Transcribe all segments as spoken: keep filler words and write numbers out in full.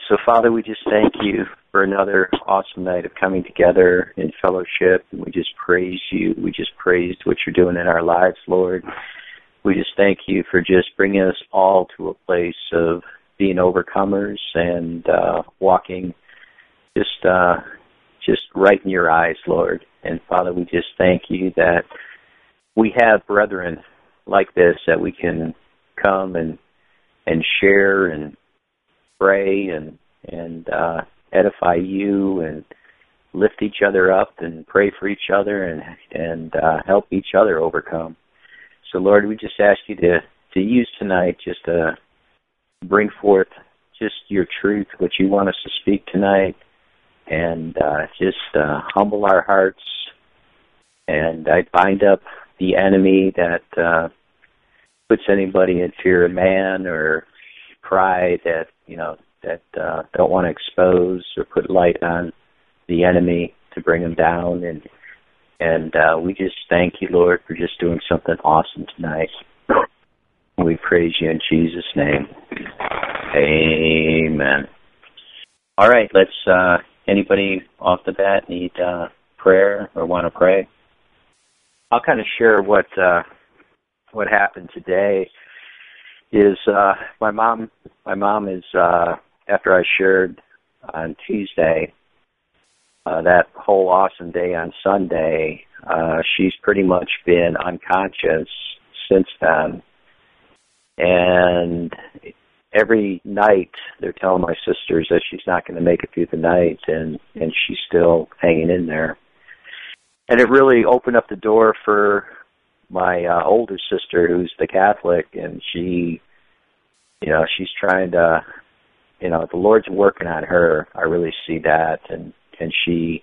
So, Father, we just thank you for another awesome night of coming together in fellowship. And we just praise you. We just praise what you're doing in our lives, Lord. We just thank you for just bringing us all to a place of being overcomers and uh, walking just uh, just right in your eyes, Lord. And, Father, we just thank you that we have brethren like this that we can come and and share and pray and and uh, edify you and lift each other up and pray for each other and and uh, help each other overcome. So, Lord, we just ask you to, to use tonight just to bring forth just your truth, what you want us to speak tonight, and uh, just uh, humble our hearts. And I bind up the enemy that uh, puts anybody in fear of man or pride that, you know, that uh, don't want to expose or put light on the enemy to bring them down. And and uh, we just thank you, Lord, for just doing something awesome tonight. We praise you in Jesus' name. Amen. All right, let's, uh, anybody off the bat need uh, prayer or want to pray? I'll kind of share what uh, what happened today. Is uh, my mom? My mom is uh, after I shared on Tuesday uh, that whole awesome day on Sunday. Uh, she's pretty much been unconscious since then, and every night they're telling my sisters that she's not going to make it through the night, and and she's still hanging in there. And it really opened up the door for my uh, older sister, who's the Catholic, and she, you know, she's trying to, you know, the Lord's working on her. I really see that. And, and she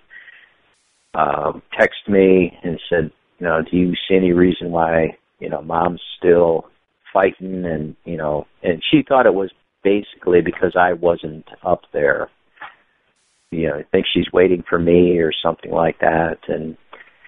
um, texted me and said, you know, do you see any reason why, you know, Mom's still fighting? And, you know, and she thought it was basically because I wasn't up there. You know, I think she's waiting for me or something like that. And,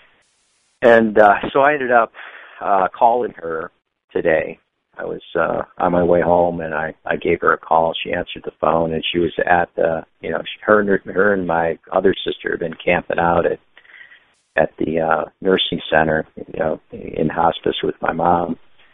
And uh, so I ended up uh, calling her today. I was uh, on my way home, and I, I gave her a call. She answered the phone, and she was at the, you know, she, her, and her and my other sister had been camping out at at the uh, nursing center, you know, in hospice with my mom.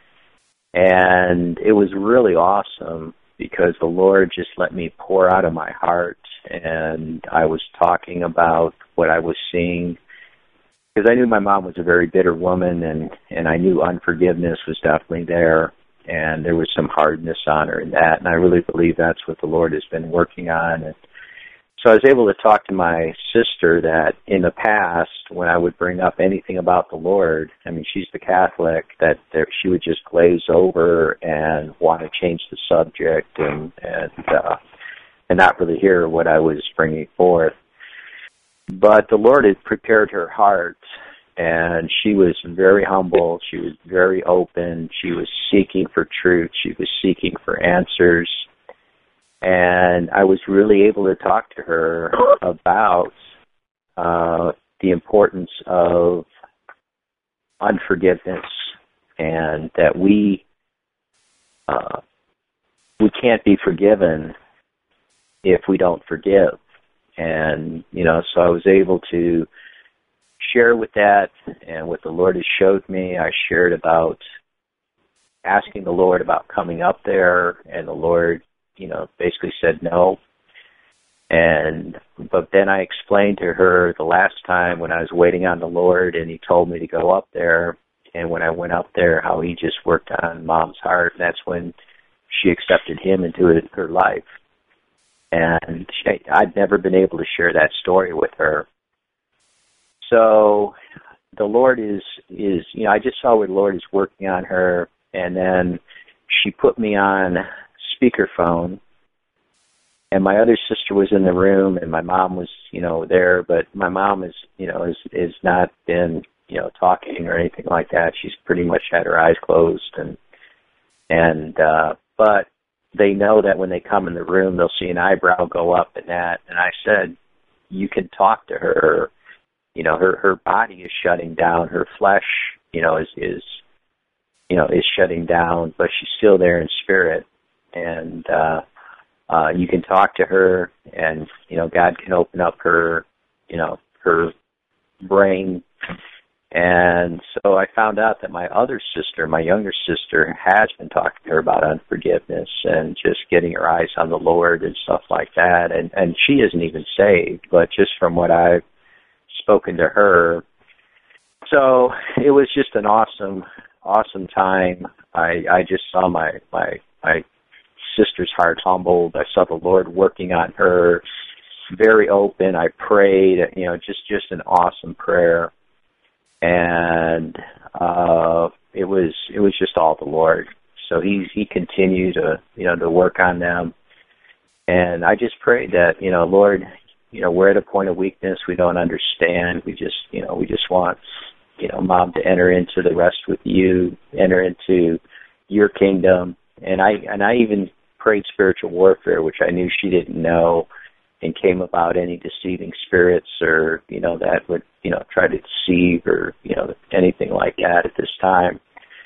And it was really awesome because the Lord just let me pour out of my heart, and I was talking about what I was seeing. Because I knew my mom was a very bitter woman, and, and I knew unforgiveness was definitely there, and there was some hardness on her in that, and I really believe that's what the Lord has been working on. And so I was able to talk to my sister that in the past, when I would bring up anything about the Lord, I mean, she's the Catholic, that there, she would just glaze over and want to change the subject and, and, uh, and not really hear what I was bringing forth. But the Lord had prepared her heart, and she was very humble. She was very open. She was seeking for truth. She was seeking for answers. And I was really able to talk to her about uh, the importance of unforgiveness, and that we uh, we can't be forgiven if we don't forgive. And, you know, so I was able to share with that and what the Lord has showed me. I shared about asking the Lord about coming up there, and the Lord, you know, basically said no. And, but then I explained to her the last time when I was waiting on the Lord and he told me to go up there, and when I went up there, how he just worked on Mom's heart. That's when she accepted him into her life. And she, I'd never been able to share that story with her. So the Lord is, is, you know, I just saw where the Lord is working on her, and then she put me on speakerphone, and my other sister was in the room, and my mom was, you know, there, but my mom is, you know, is, is not been, you know, talking or anything like that. She's pretty much had her eyes closed, and, and, uh, but they know that when they come in the room, they'll see an eyebrow go up and that. And I said, you can talk to her. You know, her, her body is shutting down. Her flesh, you know, is, is, you know, is shutting down, but she's still there in spirit. And, uh, uh, you can talk to her, and you know God can open up her, you know, her brain. And so I found out that my other sister, my younger sister, has been talking to her about unforgiveness and just getting her eyes on the Lord and stuff like that. And, and she isn't even saved, but just from what I've spoken to her. So it was just an awesome, awesome time. I, I just saw my, my, my sister's heart humbled. I saw the Lord working on her, very open. I prayed, you know, just, just an awesome prayer. And uh, it was it was just all the Lord. So he he continued to you know to work on them, and I just prayed that you know Lord, you know we're at a point of weakness, we don't understand. We just you know we just want you know Mom to enter into the rest with you, enter into your kingdom. And I and I even prayed spiritual warfare, which I knew she didn't know, and came about any deceiving spirits or, you know, that would, you know, try to deceive or, you know, anything like that at this time.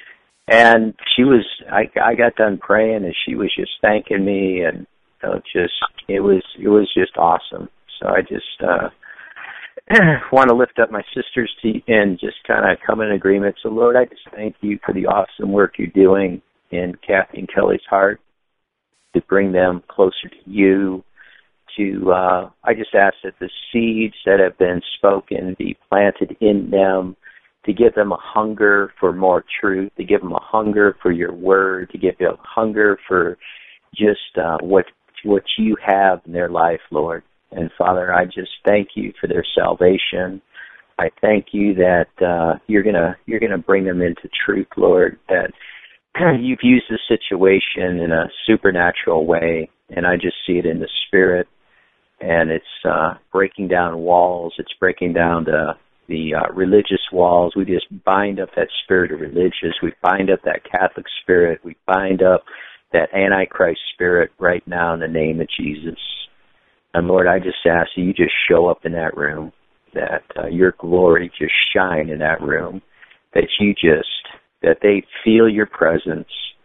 And she was, I, I got done praying and she was just thanking me, and, you know, just, it was, it was just awesome. So I just, uh, want to lift up my sisters to, and just kind of come in agreement. So Lord, I just thank you for the awesome work you're doing in Kathy and Kelly's heart to bring them closer to you. To, uh, I just ask that the seeds that have been spoken be planted in them, to give them a hunger for more truth, to give them a hunger for your word, to give them a hunger for just uh, what what you have in their life, Lord. And Father, I just thank you for their salvation. I thank you that uh, you're gonna you're gonna bring them into truth, Lord. That you've used the situation in a supernatural way, and I just see it in the spirit. And it's uh, breaking down walls. It's breaking down the the uh, religious walls. We just bind up that spirit of religious. We bind up that Catholic spirit. We bind up that Antichrist spirit right now in the name of Jesus. And Lord, I just ask that you just show up in that room, that uh, your glory just shine in that room, that you just, that they feel your presence,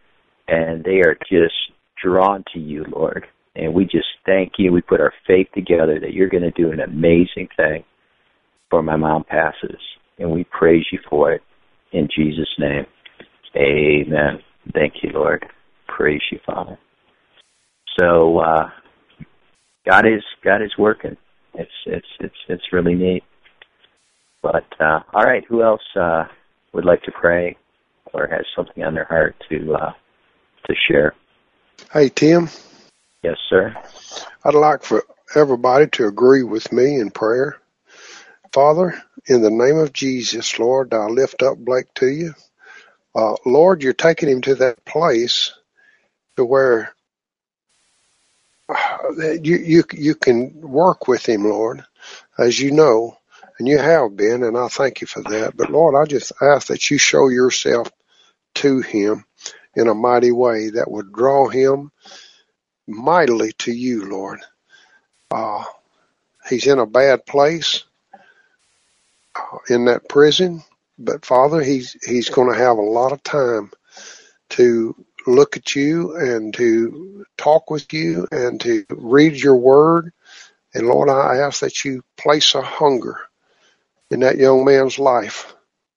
and they are just drawn to you, Lord. And we just thank you. We put our faith together that you're going to do an amazing thing before my mom passes. And we praise you for it in Jesus' name. Amen. Thank you, Lord. Praise you, Father. So uh, God is God is working. It's it's it's it's really neat. But uh, all right, who else uh, would like to pray or has something on their heart to uh, to share? Hey, Tim. Yes, sir. I'd like for everybody to agree with me in prayer. Father, in the name of Jesus, Lord, I lift up Blake to you. Uh, Lord, you're taking him to that place to where uh, you, you, you can work with him, Lord, as you know, and you have been, and I thank you for that. But Lord, I just ask that you show yourself to him in a mighty way that would draw him mightily to you, Lord. Uh, he's in a bad place uh, in that prison, but Father, he's he's going to have a lot of time to look at you and to talk with you and to read your word. And Lord, I ask that you place a hunger in that young man's life,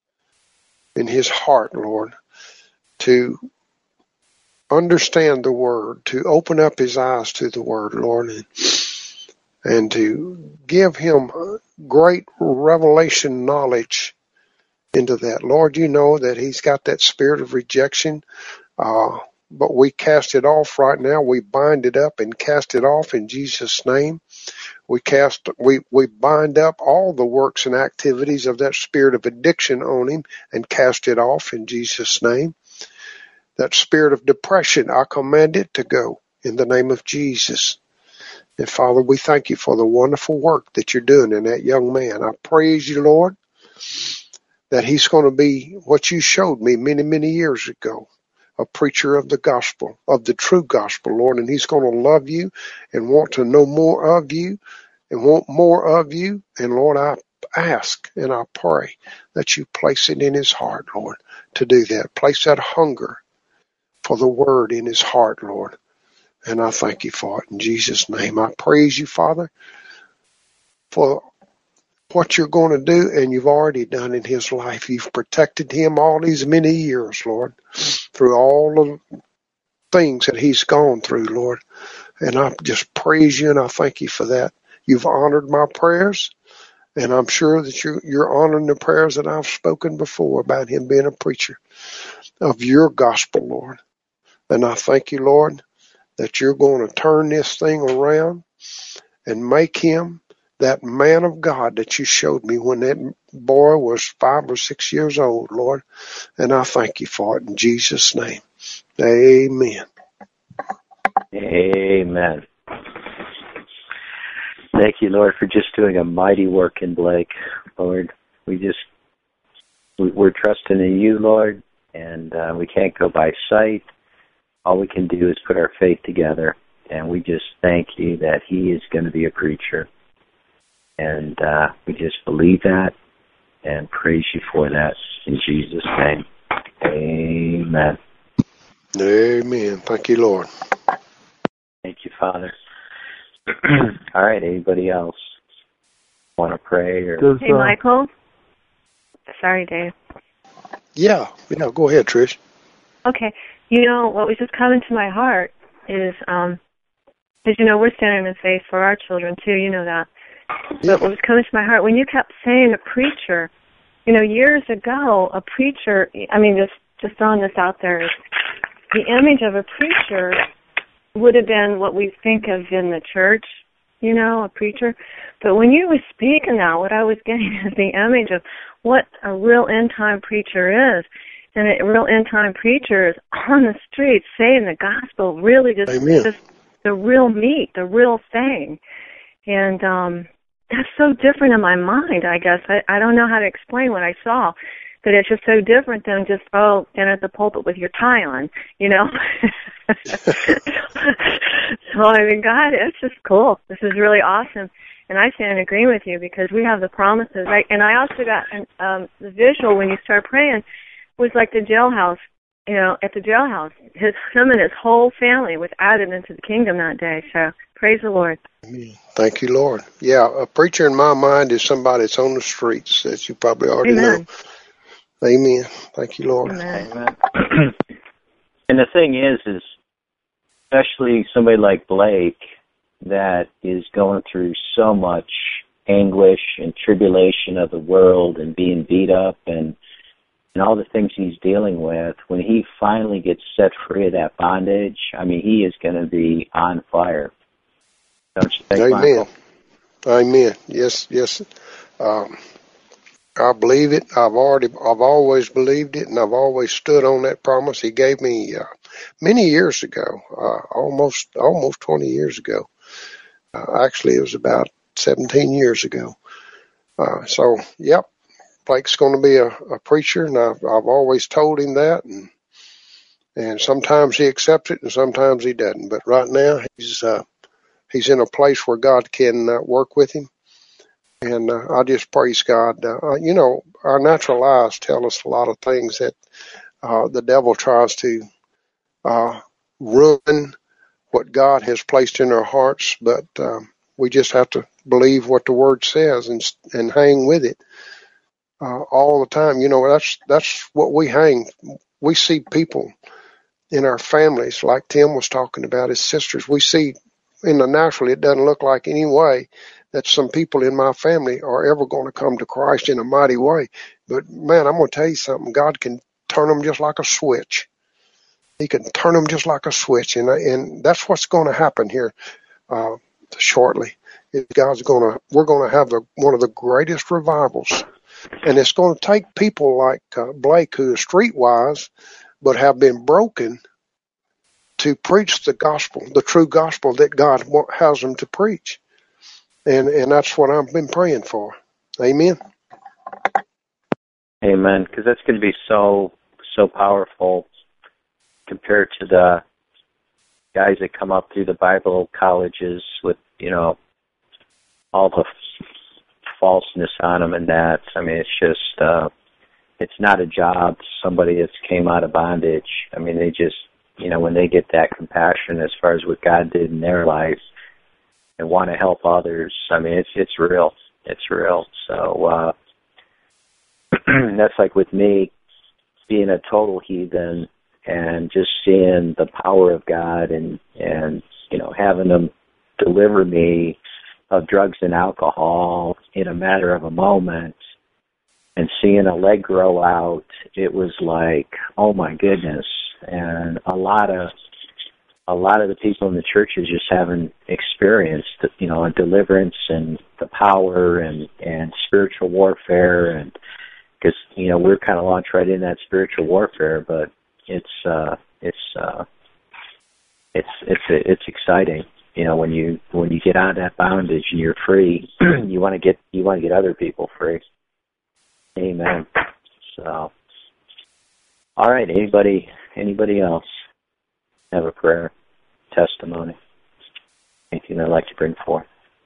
in his heart, Lord, to understand the word, to open up his eyes to the word, Lord, and, and to give him great revelation knowledge into that. Lord, you know that he's got that spirit of rejection, uh, but we cast it off right now. We bind it up and cast it off in Jesus' name. We cast, we, we bind up all the works and activities of that spirit of addiction on him and cast it off in Jesus' name. That spirit of depression, I command it to go in the name of Jesus. And Father, we thank you for the wonderful work that you're doing in that young man. I praise you, Lord, that he's going to be what you showed me many, many years ago, a preacher of the gospel, of the true gospel, Lord, and he's going to love you and want to know more of you and want more of you. And Lord, I ask and I pray that you place it in his heart, Lord, to do that. Place that hunger for the word in his heart, Lord. And I thank you for it in Jesus' name. I praise you, Father, for what you're going to do, and you've already done in his life. You've protected him all these many years, Lord, through all the things that he's gone through, Lord. And I just praise you, and I thank you for that. You've honored my prayers, and I'm sure that you're, you're honoring the prayers that I've spoken before about him being a preacher of your gospel, Lord. And I thank you, Lord, that you're going to turn this thing around and make him that man of God that you showed me when that boy was five or six years old, Lord. And I thank you for it in Jesus' name. Amen. Amen. Thank you, Lord, for just doing a mighty work in Blake, Lord. We just, we're trusting in you, Lord, and uh, we can't go by sight. All we can do is put our faith together, and we just thank you that he is going to be a preacher. And uh, we just believe that and praise you for that in Jesus' name. Amen. Amen. Thank you, Lord. Thank you, Father. All right, anybody else want to pray? Or... Does, hey, uh... Michael. Sorry, Dave. Yeah, yeah, go ahead, Trish. Okay. You know, what was just coming to my heart is, um, because, you know, we're standing in faith for our children, too. You know that. Yeah. But what was coming to my heart, when you kept saying a preacher, you know, years ago, a preacher, I mean, just, just throwing this out there, the image of a preacher would have been what we think of in the church, you know, a preacher. But when you were speaking now, what I was getting is the image of what a real end-time preacher is. And a real end-time preacher is on the streets saying the gospel, really just, just the real meat, the real thing. And um, that's so different in my mind, I guess. I, I don't know how to explain what I saw, but it's just so different than just, oh, stand at the pulpit with your tie on, you know? So, I mean, God, it's just cool. This is really awesome. And I stand in agreement with you because we have the promises. Right? And I also got an, um, the visual when you start praying was like the jailhouse, you know, at the jailhouse. His, him and his whole family was added into the kingdom that day. So praise the Lord. Thank you, Lord. Yeah, a preacher in my mind is somebody that's on the streets, as you probably already Amen. know. Amen. Thank you, Lord. Amen. Amen. And the thing is, is especially somebody like Blake that is going through so much anguish and tribulation of the world and being beat up and and all the things he's dealing with, when he finally gets set free of that bondage, I mean, he is going to be on fire. Don't you think, Amen. Michael? Amen. Yes, yes. Um, I believe it. I've already, I've always believed it, and I've always stood on that promise he gave me uh, many years ago, uh, almost, almost twenty years ago. Uh, actually, it was about seventeen years ago. Uh, so, yep. Blake's going to be a, a preacher, and I've, I've always told him that, and and sometimes he accepts it, and sometimes he doesn't. But right now, he's uh, he's in a place where God can uh, work with him, and uh, I just praise God. Uh, you know, our natural eyes tell us a lot of things that uh, the devil tries to uh, ruin what God has placed in our hearts, but uh, we just have to believe what the Word says and and hang with it. Uh, all the time, you know, that's that's what we hang. We see people in our families, like Tim was talking about, his sisters. We see in the natural, it doesn't look like any way that some people in my family are ever going to come to Christ in a mighty way. But man, I'm going to tell you something. God can turn them just like a switch. He can turn them just like a switch, and and that's what's going to happen here uh, shortly. God's going to, we're going to have the, one of the greatest revivals. And it's going to take people like uh, Blake, who is streetwise, but have been broken, to preach the gospel, the true gospel that God has them to preach. And and that's what I've been praying for. Amen. Amen. Because that's going to be so, so powerful compared to the guys that come up through the Bible colleges with, you know, all the falseness on them and that. I mean, it's just, uh, it's not a job. Somebody that's came out of bondage. I mean, they just, you you know, when they get that compassion as far as what God did in their life and want to help others, I mean, it's it's real. It's real. So uh, that's like with me being a total heathen and just seeing the power of God and, and you know, having them deliver me of drugs and alcohol in a matter of a moment and seeing a leg grow out, it was like, oh my goodness. And a lot of a lot of the people in the churches just haven't experienced, you know, a deliverance and the power and, and spiritual warfare. And because, you know, we're kind of launched right in that spiritual warfare, but it's, uh, it's, uh, it's, it's, it's exciting. You know, when you, when you get out of that bondage and you're free, you want to get, you want to get other people free. Amen. So, all right. Anybody, anybody else have a prayer, testimony, anything they'd like to bring forth?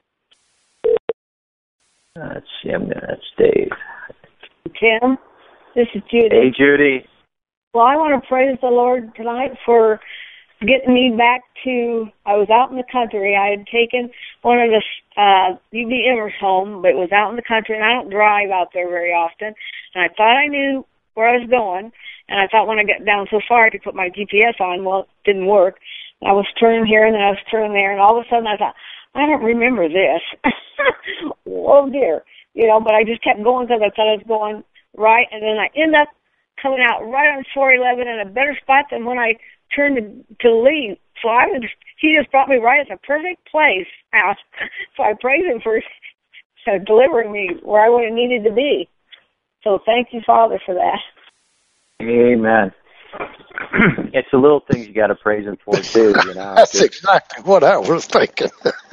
Uh, let's see. I'm gonna. That's Dave. Tim, this is Judy. Hey, Judy. Well, I want to praise the Lord tonight for getting me back to, I was out in the country. I had taken one of the uh, U B Mers home, but it was out in the country, and I don't drive out there very often. And I thought I knew where I was going, and I thought when I got down so far I could put my G P S on. Well, it didn't work. And I was turning here, and then I was turning there, and all of a sudden I thought, I don't remember this. Oh, dear. You know, but I just kept going because I thought I was going right, and then I ended up coming out right on four eleven in a better spot than when I turned to, to leave. So I was, he just brought me right at the perfect place. So I praise him for uh, delivering me where I would have needed to be. So thank you, Father, for that. Amen. It's the little things you got to praise him for, too. You know? That's just exactly what I was thinking.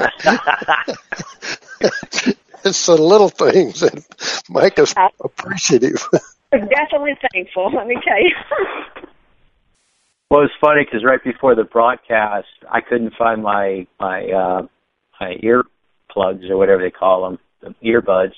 It's the little things that make us appreciative. I'm definitely thankful, let me tell you. Well, it's funny because right before the broadcast, I couldn't find my my uh, my ear plugs or whatever they call them, the earbuds.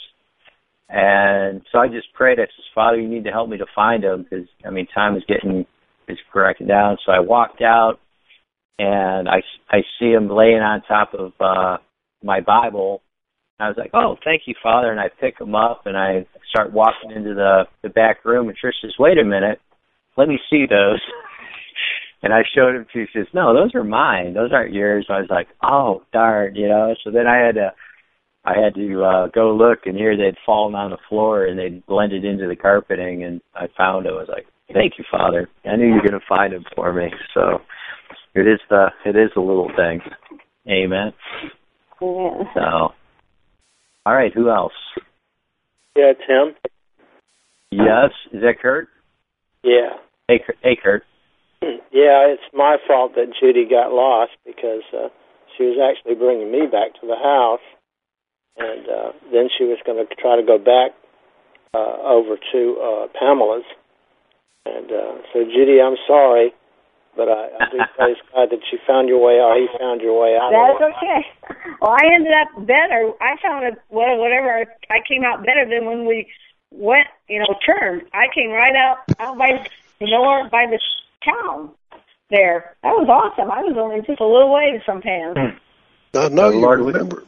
And so I just prayed. I said, Father, you need to help me to find them because, I mean, time is getting, is cracking down. So I walked out, and I, I see them laying on top of uh, my Bible. I was like, oh, thank you, Father. And I pick them up, and I start walking into the, the back room. And Trish says, wait a minute, let me see those. And I showed him, she says, no, those are mine. Those aren't yours. So I was like, oh, darn, you know. So then I had to, I had to uh, go look, and here they'd fallen on the floor, and they'd blended into the carpeting, and I found it. I was like, thank you, Father. I knew you were going to find them for me. So it is the, it is the little things. Amen. Yeah. So, all right, who else? Yeah, Tim. Yes, is that Kurt? Yeah. Hey, hey Kurt. Yeah, it's my fault that Judy got lost because uh, she was actually bringing me back to the house, and uh, then she was going to try to go back uh, over to uh, Pamela's. And uh, so, Judy, I'm sorry, but I, I do praise God that you found your way out. He found your way out. That's okay. Well, I ended up better. I found it, well, whatever, I came out better than when we went, you know, turned. I came right out, out by, you know, by the town there. That was awesome. I was only just a little ways from Pam. I know Oh, you Lord, remember.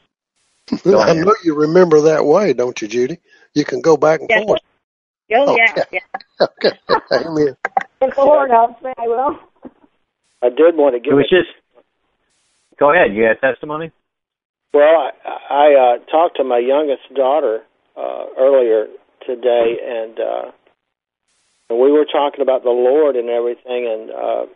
I know you remember that way, don't you, Judy? You can go back and Yeah. forth. Oh, Okay. yeah, yeah. Okay. Amen. If the Lord helps me, I will. I did want to give It was a- just, go ahead, you had testimony? Well, I, I uh, talked to my youngest daughter uh, earlier today, and uh, and we were talking about the Lord and everything, and uh,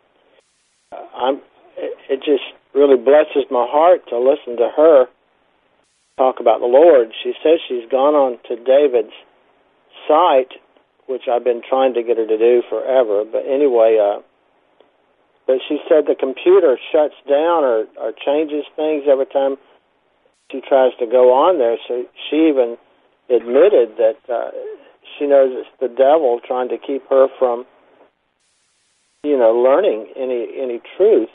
I'm. It, it just really blesses my heart to listen to her talk about the Lord. She says she's gone on to David's site, which I've been trying to get her to do forever. But anyway, uh, but she said the computer shuts down or, or changes things every time she tries to go on there. So she even admitted that uh, she knows it's the devil trying to keep her from, you know, learning any any truth.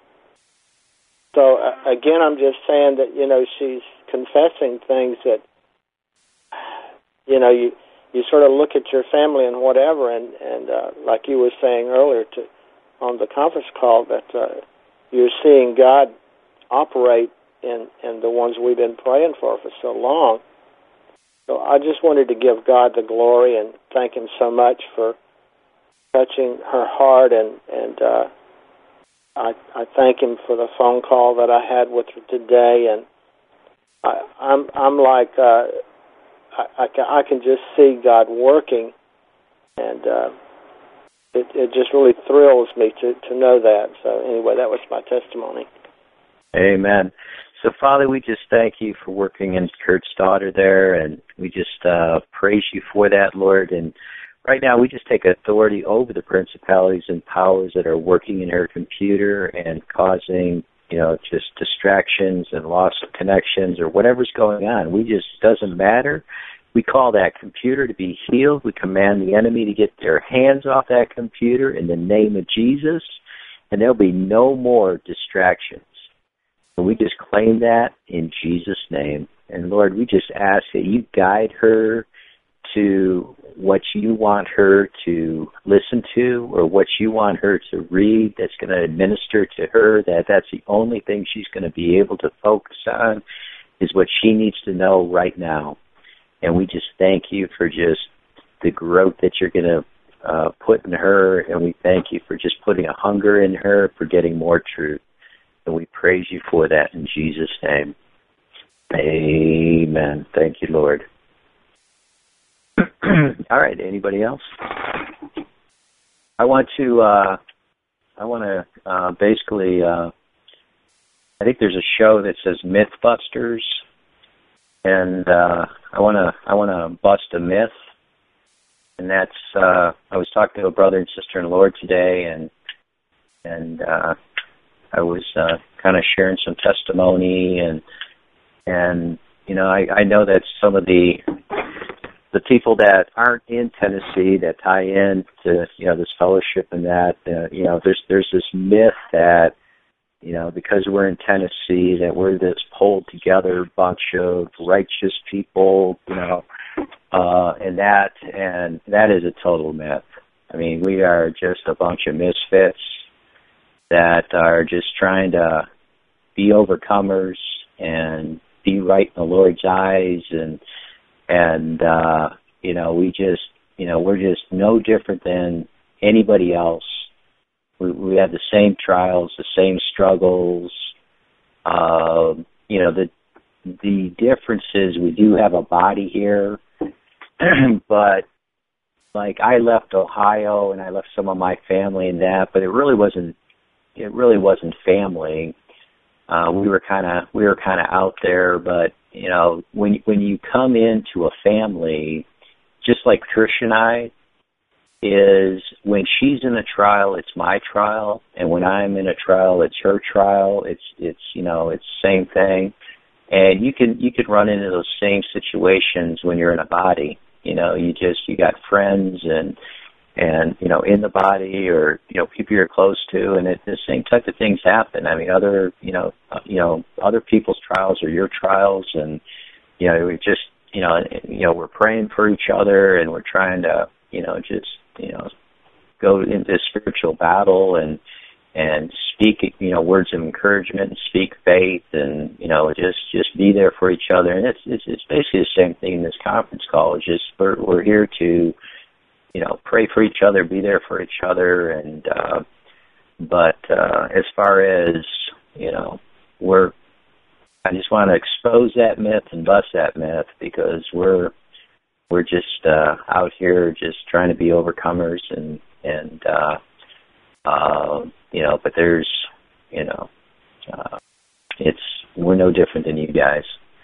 So uh, again, I'm just saying that, you know, she's confessing things that, you know, you you sort of look at your family and whatever, and and uh, like you were saying earlier, to on the conference call that uh, you're seeing God operate in, in the ones we've been praying for for so long. So I just wanted to give God the glory and thank him so much for touching her heart, and, and uh, I, I thank him for the phone call that I had with her today, and I, I'm I'm like uh, I, I, can, I can just see God working, and uh, it, it just really thrills me to, to know that. So anyway, that was my testimony. Amen. So, Father, we just thank you for working in Kurt's daughter there, and we just uh, praise you for that, Lord. And right now, we just take authority over the principalities and powers that are working in her computer and causing, you know, just distractions and loss of connections or whatever's going on. We just, doesn't matter. We call that computer to be healed. We command the enemy to get their hands off that computer in the name of Jesus, and there'll be no more distractions. And we just claim that in Jesus' name. And, Lord, we just ask that you guide her to what you want her to listen to or what you want her to read that's going to administer to her, that that's the only thing she's going to be able to focus on is what she needs to know right now. And we just thank you for just the growth that you're going to uh, put in her, and we thank you for just putting a hunger in her for getting more truth. And we praise you for that in Jesus' name. Amen. Thank you, Lord. All right. Anybody else? I want to. Uh, I want to uh, basically. Uh, I think there's a show that says MythBusters, and uh, I want to. I want to bust a myth, and that's. Uh, I was talking to a brother and sister in the Lord today, and and. Uh, I was uh, kind of sharing some testimony, and and you know I, I know that some of the the people that aren't in Tennessee that tie in to you know this fellowship and that uh, you know there's there's this myth that you know because we're in Tennessee that we're this pulled together bunch of righteous people, you know, uh, and that and that is a total myth. I mean, we are just a bunch of misfits that are just trying to be overcomers and be right in the Lord's eyes, and and uh, you know we just you know we're just no different than anybody else. We, we have the same trials, the same struggles. Uh, you know the the difference is we do have a body here, but like I left Ohio and I left some of my family and that, but it really wasn't. It really wasn't family. Uh, we were kind of we were kind of out there, but you know, when when you come into a family, just like Trish and I, is when she's in a trial, it's my trial, and when I'm in a trial, it's her trial. It's it's you know, it's the same thing, and you can you can run into those same situations when you're in a body. You know, you just you got friends and. and, you know, in the body or, you know, people you're close to, and it, the same type of things happen. I mean, other, you know, uh, you know, other people's trials are your trials, and, you know, we just, you know, you know, we're praying for each other, and we're trying to, you know, just, you know, go into spiritual battle and, and speak, you know, words of encouragement and speak faith and, you know, just, just be there for each other. And it's, it's, it's basically the same thing in this conference call. It's just, we're, we're here to, you know, pray for each other, be there for each other, and uh, but uh, as far as you know, we're. I just want to expose that myth and bust that myth because we're we're just uh, out here just trying to be overcomers and and uh, uh, you know, but there's you know, uh, it's we're no different than you guys.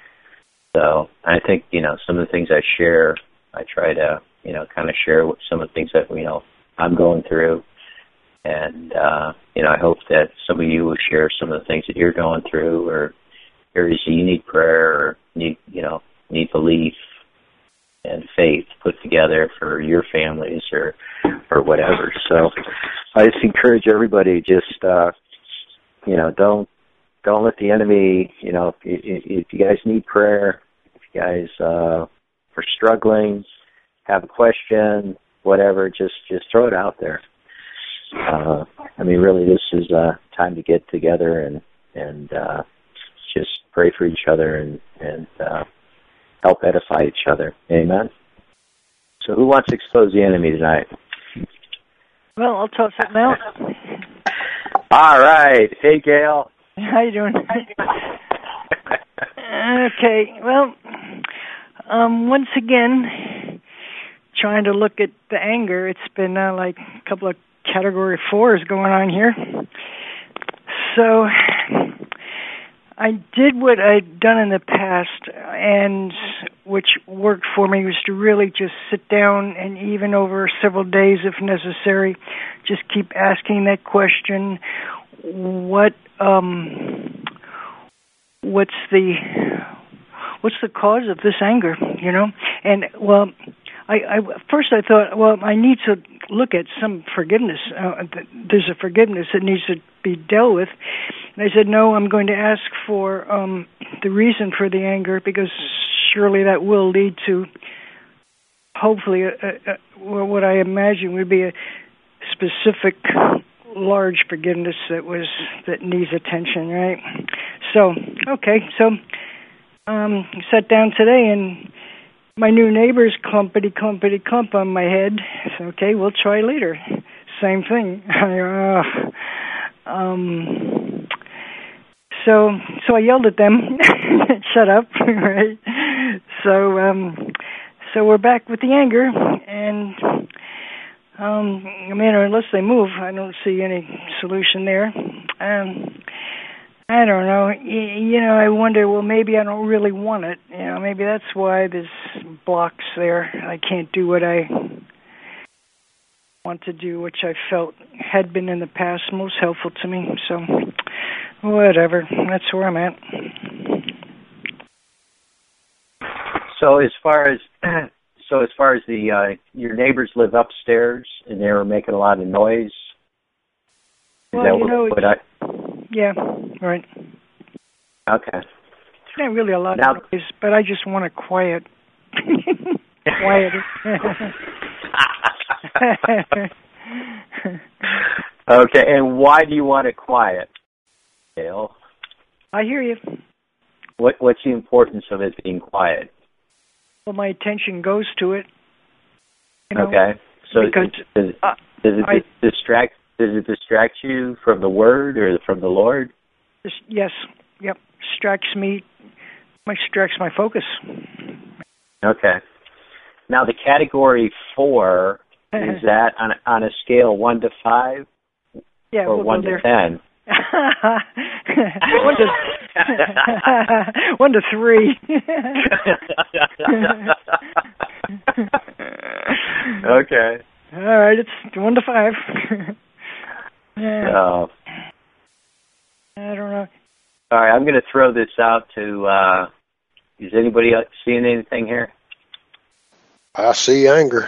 So I think you know some of the things I share, I try to. you know, kind of share what some of the things that, you know, I'm going through. And, uh, you know, I hope that some of you will share some of the things that you're going through or areas you need prayer or need, you know, need belief and faith put together for your families or, or whatever. So I just encourage everybody just, uh, you know, don't, don't let the enemy, you know, if, if you guys need prayer, if you guys, uh, are struggling, have a question, whatever, just just throw it out there. uh, I mean, really, this is uh, time to get together and and uh, just pray for each other and and uh, help edify each other. Amen. So, who wants to expose the enemy tonight? Well, I'll toss it now. All right. Hey, Gail. How you doing? Okay. Well, um, once again, trying to look at the anger. It's been uh, like a couple of category fours going on here. So I did what I'd done in the past, and which worked for me was to really just sit down and even over several days, if necessary, just keep asking that question: What, um, what's the, what's the cause of this anger? You know, and well, I, I first I thought, well, I need to look at some forgiveness. Uh, there's a forgiveness that needs to be dealt with. And I said, no, I'm going to ask for um, the reason for the anger, because surely that will lead to, hopefully, a, a, a, what I imagine would be a specific, large forgiveness that was that needs attention, right? So, okay, so um, I sat down today, and my new neighbor's clumpity, clumpity, clump on my head. So, okay, we'll try later. Same thing. uh, um, so, so I yelled at them, shut up, right? So, um, so we're back with the anger, and um, I mean, unless they move, I don't see any solution there. Um, I don't know. You, you know, I wonder, well, maybe I don't really want it. You know, maybe that's why there's blocks there. I can't do what I want to do, which I felt had been in the past most helpful to me. So, whatever. That's where I'm at. So as far as so as far as the uh, your neighbors live upstairs and they were making a lot of noise. Is well, that you what, know, what I? Yeah, right. Okay. It's not really a lot now, of noise, but I just want to quiet. quiet it. Okay, and why do you want it quiet, Gail? I hear you. What What's the importance of it being quiet? Well, my attention goes to it. You know, okay, so because, does, uh, does it I, distract? Does it distract you from the Word or from the Lord? Yes. Yep. Distracts me. Distracts my focus. Okay. Now the category four is that on on a scale one to five, yeah, or we'll one go to there. ten? one to one to three. Okay. All right, it's one to five. Yeah. Uh, I don't know. All right, I'm going to throw this out to. Uh, is anybody seeing anything here? I see anger.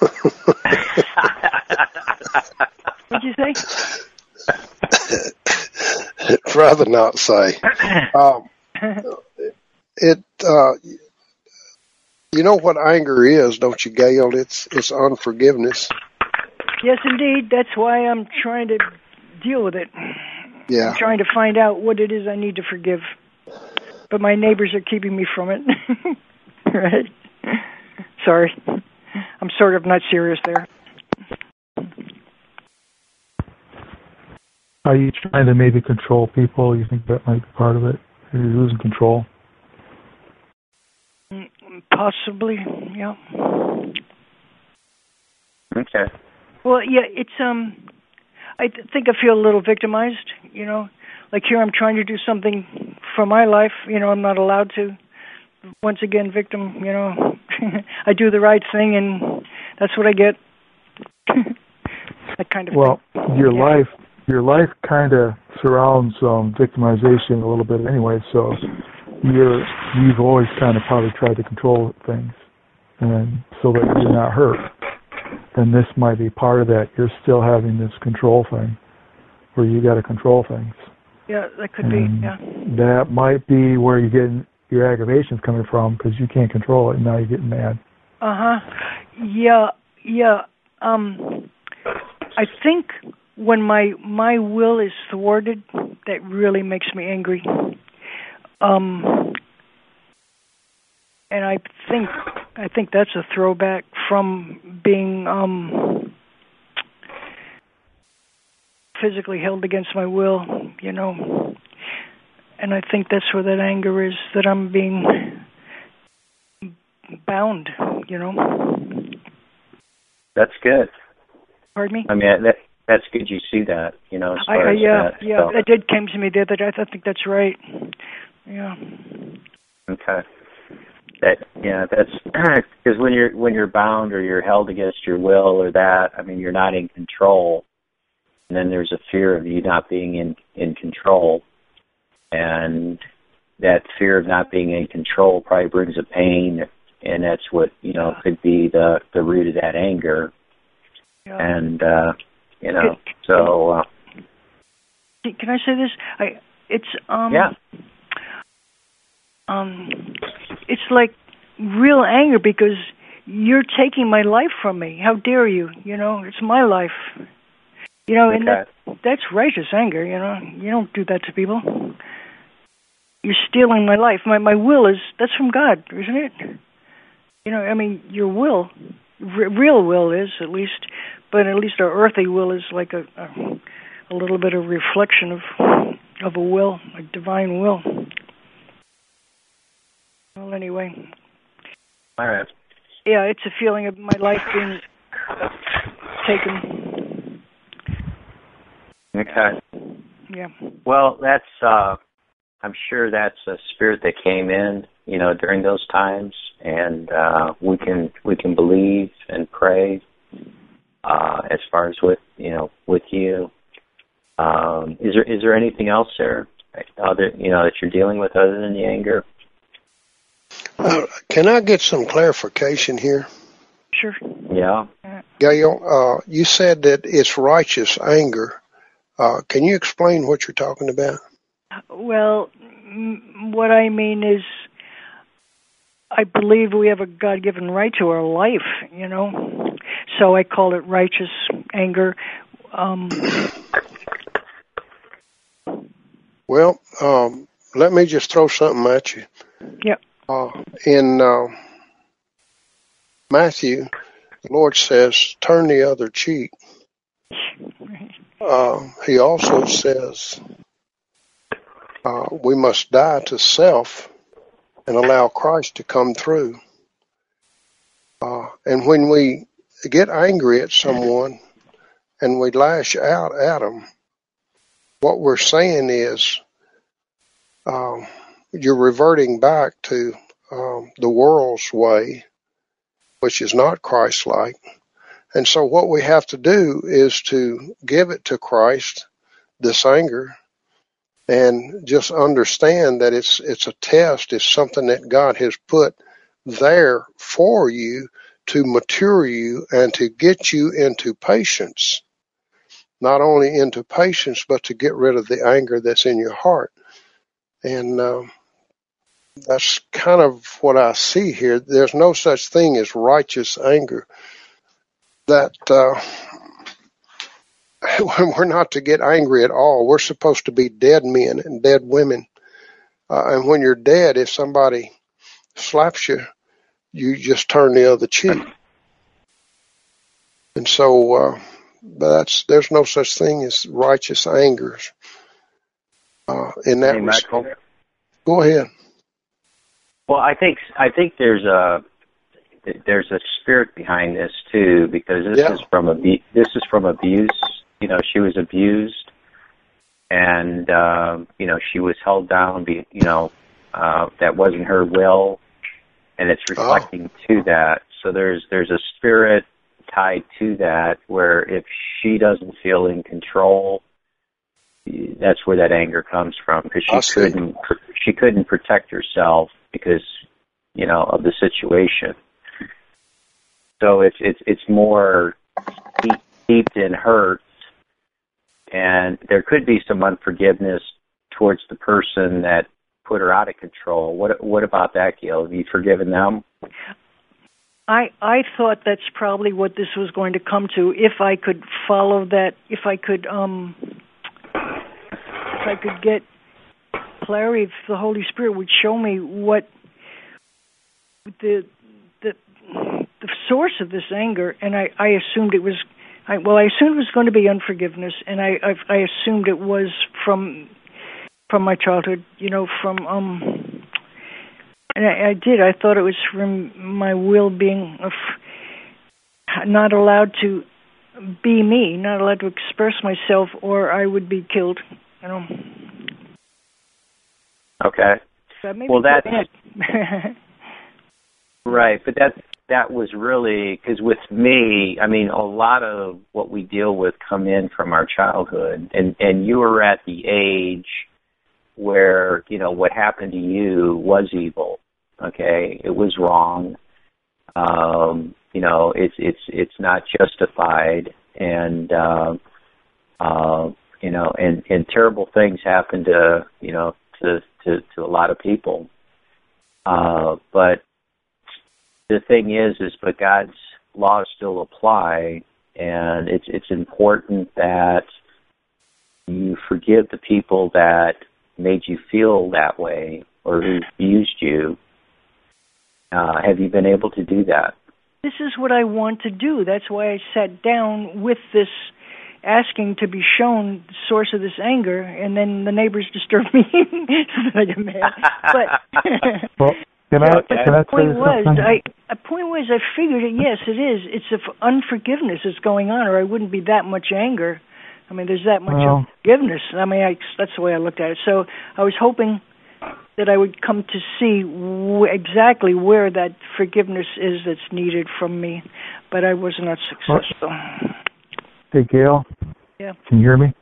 What'd you say? I'd rather not say. Um, it, uh, you know what anger is, don't you, Gail? It's it's unforgiveness. Yes, indeed. That's why I'm trying to deal with it. Yeah. I'm trying to find out what it is I need to forgive. But my neighbors are keeping me from it. Right? Sorry. I'm sort of not serious there. Are you trying to maybe control people? You think that might be part of it? You're losing control? Possibly, yeah. Okay. Well, yeah, it's, um, I th- think I feel a little victimized, you know. Like here I'm trying to do something for my life, you know, I'm not allowed to. Once again, victim, you know. I do the right thing and that's what I get. That kind of well, thing. Well, your yeah. life, your life kind of surrounds um, victimization a little bit anyway, so you're, you've always kind of probably tried to control things and so that you're not hurt. And this might be part of that. You're still having this control thing where you got to control things. Yeah, that could and be, yeah. That might be where you're getting your aggravation's coming from because you can't control it and now you're getting mad. Uh-huh. Yeah, yeah. Um, I think when my my will is thwarted, that really makes me angry. Um, and I think I think that's a throwback from being um, physically held against my will, you know. And I think that's where that anger is, that I'm being bound, you know. That's good. Pardon me? I mean, that that's good you see that, you know, as far I, I, as yeah, that. yeah, So. it did came to me the other day. I think that's right. Yeah. Okay. That yeah, that's because when you're when you're bound or you're held against your will or that, I mean, you're not in control, and then there's a fear of you not being in in control, and that fear of not being in control probably brings a pain, and that's what you know could be the the root of that anger, Yeah. and uh, you know, so. Uh, Can I say this? I it's um yeah. um it's like real anger because you're taking my life from me. How dare you? You know, it's my life. You know, and Okay. that that's righteous anger, you know. You don't do that to people. You're stealing my life. My my will is that's from God, isn't it? You know, I mean, your will, r- real will is at least, but at least our earthly will is like a, a a little bit of reflection of of a will, a divine will. Well, anyway. All right. Yeah, it's a feeling of my life being taken. Okay. Yeah. Well, that's, uh, I'm sure that's a spirit that came in, you know, during those times, and uh, we can we can believe and pray uh, as far as with, you know, with you. Um, is there is there anything else there, other, you know, that you're dealing with other than the anger? Uh, can I get some clarification here? Sure. Yeah. Gail, uh, you said that it's righteous anger. Uh, can you explain what you're talking about? Well, m- what I mean is, I believe we have a God-given right to our life, you know. So I call it righteous anger. Um, Well, um, let me just throw something at you. yeah. Uh, in uh, Matthew, the Lord says, turn the other cheek. Uh, he also says uh, we must die to self and allow Christ to come through. Uh, and when we get angry at someone and we lash out at them, what we're saying is um, you're reverting back to um, the world's way, which is not Christ-like. And so what we have to do is to give it to Christ, this anger, and just understand that it's it's a test, it's something that God has put there for you to mature you and to get you into patience. Not only into patience, but to get rid of the anger that's in your heart. And um, that's kind of what I see here. There's no such thing as righteous anger. That uh, we're not to get angry at all. We're supposed to be dead men and dead women. Uh, and when you're dead, if somebody slaps you, you just turn the other cheek. And so uh, that's there's no such thing as righteous anger uh, in that Hey, respect. Michael. Go ahead. Well, I think I think there's a there's a spirit behind this too, because this Yeah. is from abu- this is from abuse. You know, she was abused, and uh, you know, she was held down. Be, you know, uh, that wasn't her will, and it's reflecting oh. to that. So there's there's a spirit tied to that, where if she doesn't feel in control, that's where that anger comes from, because she couldn't she couldn't protect herself because, you know, of the situation. So it's it's it's more deep, deep in hurt, and there could be some unforgiveness towards the person that put her out of control. What what about that, Gil? Have you forgiven them? I I thought that's probably what this was going to come to if I could follow that, if I could um if I could get clarity, if the Holy Spirit would show me what the the the source of this anger, and I, I assumed it was I, well I assumed it was going to be unforgiveness, and I I, I assumed it was from from my childhood, you know, from um and I, I did. I thought it was from my will being of not allowed to be me, not allowed to express myself, or I would be killed. You know. Okay. So well, that's right, but that that was really because with me, I mean, a lot of what we deal with come in from our childhood, and and you were at the age where you know what happened to you was evil. Okay, it was wrong. Um, you know, it's it's it's not justified, and uh, uh, you know, and, and terrible things happen to you know to to, to a lot of people. Uh, but the thing is, is but God's laws still apply, and it's it's important that you forgive the people that made you feel that way or who used you. Uh, have you been able to do that? This is what I want to do. That's why I sat down with this, asking to be shown the source of this anger, and then the neighbors disturbed me. I get mad. But well, can I, but can the I point was, something? I the point was, I figured it. Yes, it is. It's if unforgiveness is going on, or I wouldn't be that much anger. I mean, there's that much well, forgiveness. I mean, I, that's the way I looked at it. So I was hoping that I would come to see w- exactly where that forgiveness is that's needed from me, but I was not successful. Hey, Gail? Yeah. Can you hear me?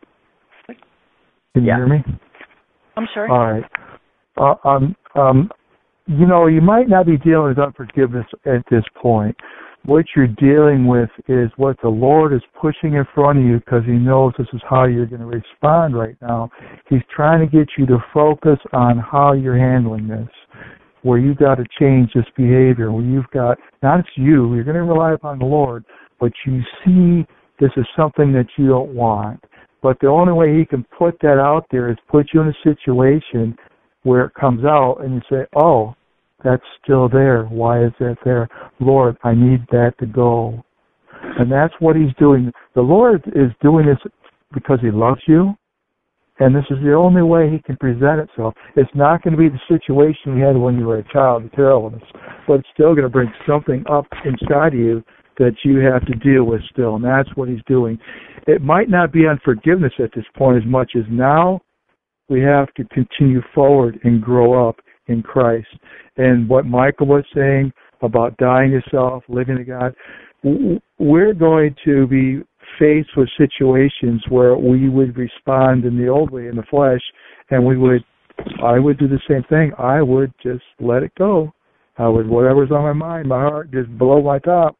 Can you yeah. hear me? I'm sorry? All right. Uh, um, um, you know, you might not be dealing with unforgiveness at this point. What you're dealing with is what the Lord is pushing in front of you because He knows this is how you're going to respond right now. He's trying to get you to focus on how you're handling this, where you've got to change this behavior, where you've got, not it's you, you're going to rely upon the Lord, but you see this is something that you don't want. But the only way He can put that out there is put you in a situation where it comes out and you say, oh, that's still there. Why is that there? Lord, I need that to go. And that's what He's doing. The Lord is doing this because He loves you, and this is the only way He can present itself. It's not going to be the situation you had when you were a child, the terribleness, but it's still going to bring something up inside of you that you have to deal with still, and that's what He's doing. It might not be unforgiveness at this point as much as now we have to continue forward and grow up in Christ. And what Michael was saying about dying to self, living to God, we're going to be faced with situations where we would respond in the old way, in the flesh, and we would, I would do the same thing. I would just let it go. I would, whatever's on my mind, my heart, just blow my top.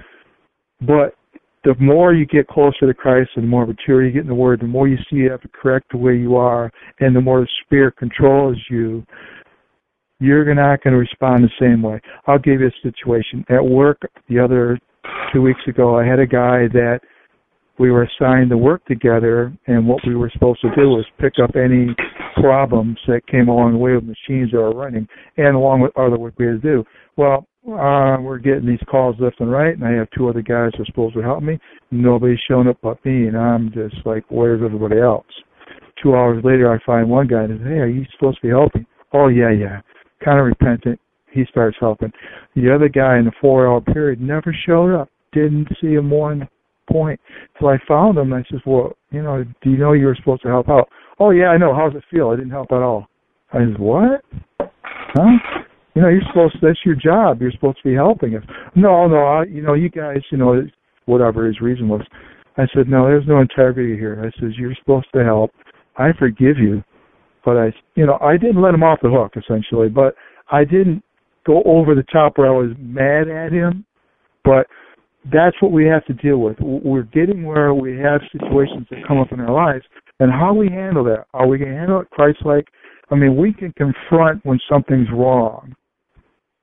But the more you get closer to Christ and the more mature you get in the Word, the more you see you have to correct the way you are, and the more the Spirit controls you, you're not going to respond the same way. I'll give you a situation. At work the other two weeks ago, I had a guy that we were assigned to work together, and what we were supposed to do was pick up any problems that came along the way with machines that were running, and along with other work we had to do. Well, uh, we're getting these calls left and right, and I have two other guys who are supposed to help me. Nobody's showing up but me, and I'm just like, where's everybody else? Two hours later, I find one guy and says, hey, are you supposed to be helping? Oh, yeah, yeah. Kind of repentant. He starts helping. The other guy in the four-hour period never showed up. Didn't see him one point. So I found him, and I said, well, you know, do you know you were supposed to help out? Oh, yeah, I know. How's it feel? I didn't help at all. I said, what? Huh? You know, you're supposed to, that's your job. You're supposed to be helping us. No, no, I, you know, you guys, you know, whatever his reason was. I said, no, there's no integrity here. I said, you're supposed to help. I forgive you. But I, you know, I didn't let him off the hook, essentially. But I didn't go over the top where I was mad at him. But that's what we have to deal with. We're getting where we have situations that come up in our lives, and how we handle that. Are we going to handle it Christ-like? I mean, we can confront when something's wrong.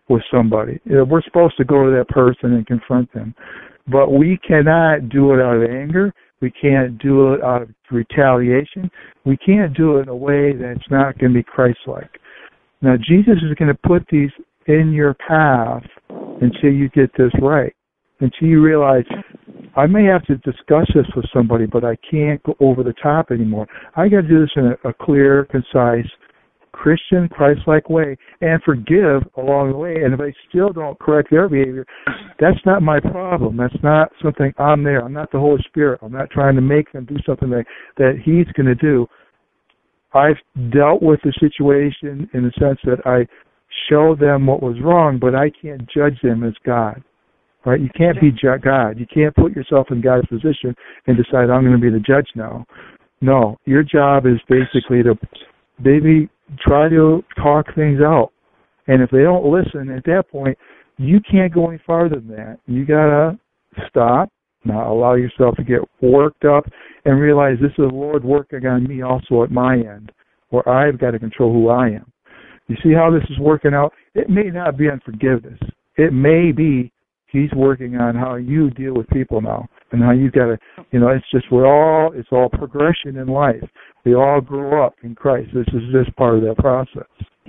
with somebody. You know, we're supposed to go to that person and confront them. But we cannot do it out of anger. We can't do it out of retaliation. We can't do it in a way that's not going to be Christ-like. Now, Jesus is going to put these in your path until you get this right, until you realize, I may have to discuss this with somebody, but I can't go over the top anymore. I got to do this in a, a clear, concise, Christian, Christ-like way, and forgive along the way. And if I still don't correct their behavior, that's not my problem. That's not something I'm there. I'm not the Holy Spirit. I'm not trying to make them do something that, that He's going to do. I've dealt with the situation in the sense that I show them what was wrong, but I can't judge them as God. Right? You can't be God. You can't put yourself in God's position and decide, I'm going to be the judge now. No, your job is basically to maybe try to talk things out. And if they don't listen at that point, you can't go any farther than that. You got to stop, not allow yourself to get worked up, and realize this is the Lord working on me also at my end, where I've got to control who I am. You see how this is working out? It may not be unforgiveness. It may be He's working on how you deal with people now, and how you've got to, you know, it's just, we're all, it's all progression in life. We all grow up in Christ. This is just part of that process.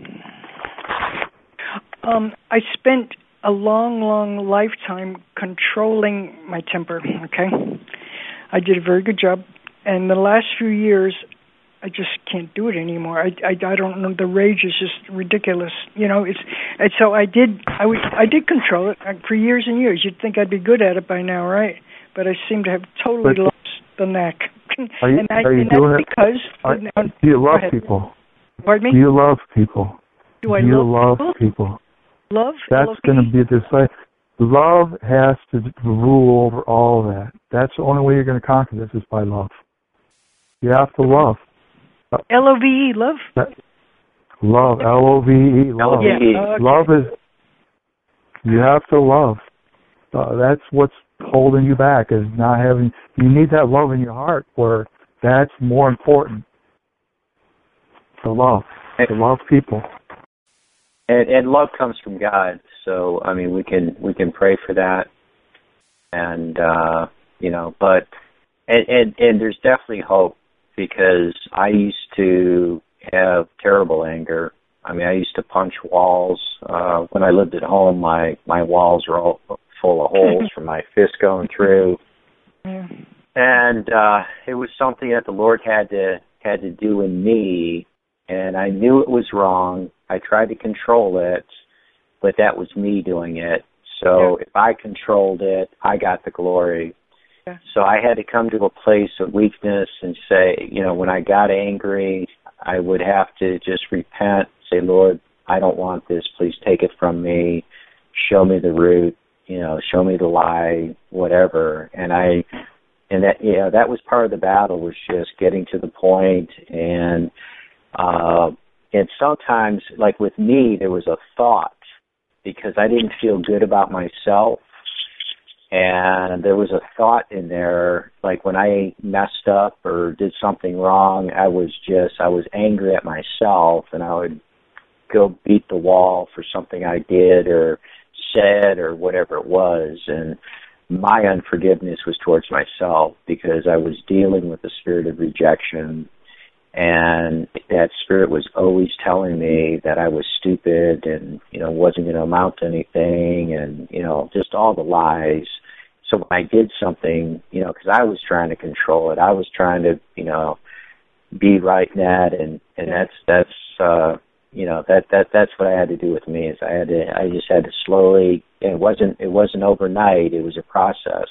Um, I spent a long, long lifetime controlling my temper, okay? I did a very good job, and the last few years, I just can't do it anymore. I, I, I don't know. The rage is just ridiculous. You know, it's and so I did. I would. I did control it for years and years. You'd think I'd be good at it by now, right? But I seem to have totally but, lost the knack. Are you, and I, are you and doing that's it? Because are, do you love people? Pardon me? Do you love people? Do I do you love, love people? Love. That's going to be the same. Love has to rule over all of that. That's the only way you're going to conquer this is by love. You have to love. L O V E, love? Love, L O V E, love. Yeah. Oh, okay. Love is, you have to love. Uh, that's what's holding you back, is not having, you need that love in your heart where that's more important. To love, to love people. And, and love comes from God, so, I mean, we can, we can pray for that. And, uh, you know, but, and, and, and there's definitely hope. Because I used to have terrible anger. I mean, I used to punch walls. Uh, when I lived at home, my, my walls were all full of holes from my fist going through. Yeah. And uh, it was something that the Lord had to had to do in me, and I knew it was wrong. I tried to control it, but that was me doing it. So yeah. If I controlled it, I got the glory. So I had to come to a place of weakness and say, you know, when I got angry, I would have to just repent, say, Lord, I don't want this. Please take it from me. Show me the root, you know, show me the lie, whatever. And I, and that, you know, that was part of the battle, was just getting to the point. And, uh, and sometimes, like with me, there was a thought because I didn't feel good about myself. And there was a thought in there, like when I messed up or did something wrong, I was just, I was angry at myself, and I would go beat the wall for something I did or said or whatever it was. And my unforgiveness was towards myself because I was dealing with the spirit of rejection. And that spirit was always telling me that I was stupid and, you know, wasn't going to amount to anything and, you know, just all the lies. So when I did something, you know, because I was trying to control it, I was trying to, you know, be right in that, and, and that's, that's, uh, you know, that, that, that's what I had to do with me, is I had to, I just had to slowly, and it wasn't, it wasn't overnight, it was a process.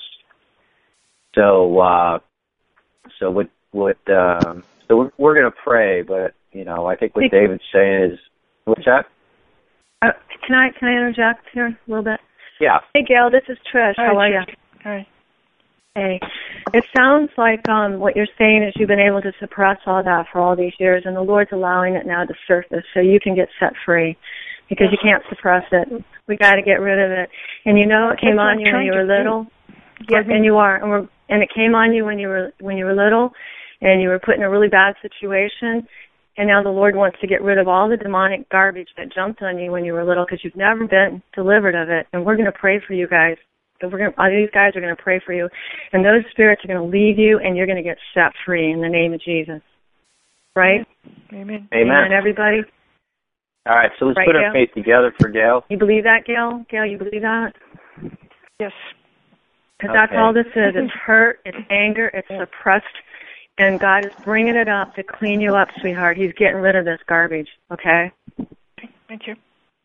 So, uh, so what, what, um, so we're, we're going to pray, but, you know, I think what hey, David's saying is, what's that? Uh, can I, can I interject here a little bit? Yeah. Hey, Gail, this is Trish. Hi, How are you? Hi. Hey. It sounds like um, what you're saying is you've been able to suppress all that for all these years, and the Lord's allowing it now to surface so you can get set free, because you can't suppress it. We got to get rid of it. And you know, it came That's on you when you were little. Yeah, and you are, and, we're, and it came on you when you were when you were little, and you were put in a really bad situation, And now the Lord wants to get rid of all the demonic garbage that jumped on you when you were little because you've never been delivered of it. And we're going to pray for you guys. So we're going to, these guys are going to pray for you. And those spirits are going to leave you, and you're going to get set free in the name of Jesus. Right? Amen. Amen. Amen, everybody. All right, so let's Right, put our Gail? faith together for Gail. You believe that, Gail? Gail, you believe that? Yes. Because that's Okay. all this is. It's hurt, it's anger, it's suppressed, and God is bringing it up to clean you up, sweetheart. He's getting rid of this garbage, okay? Thank you.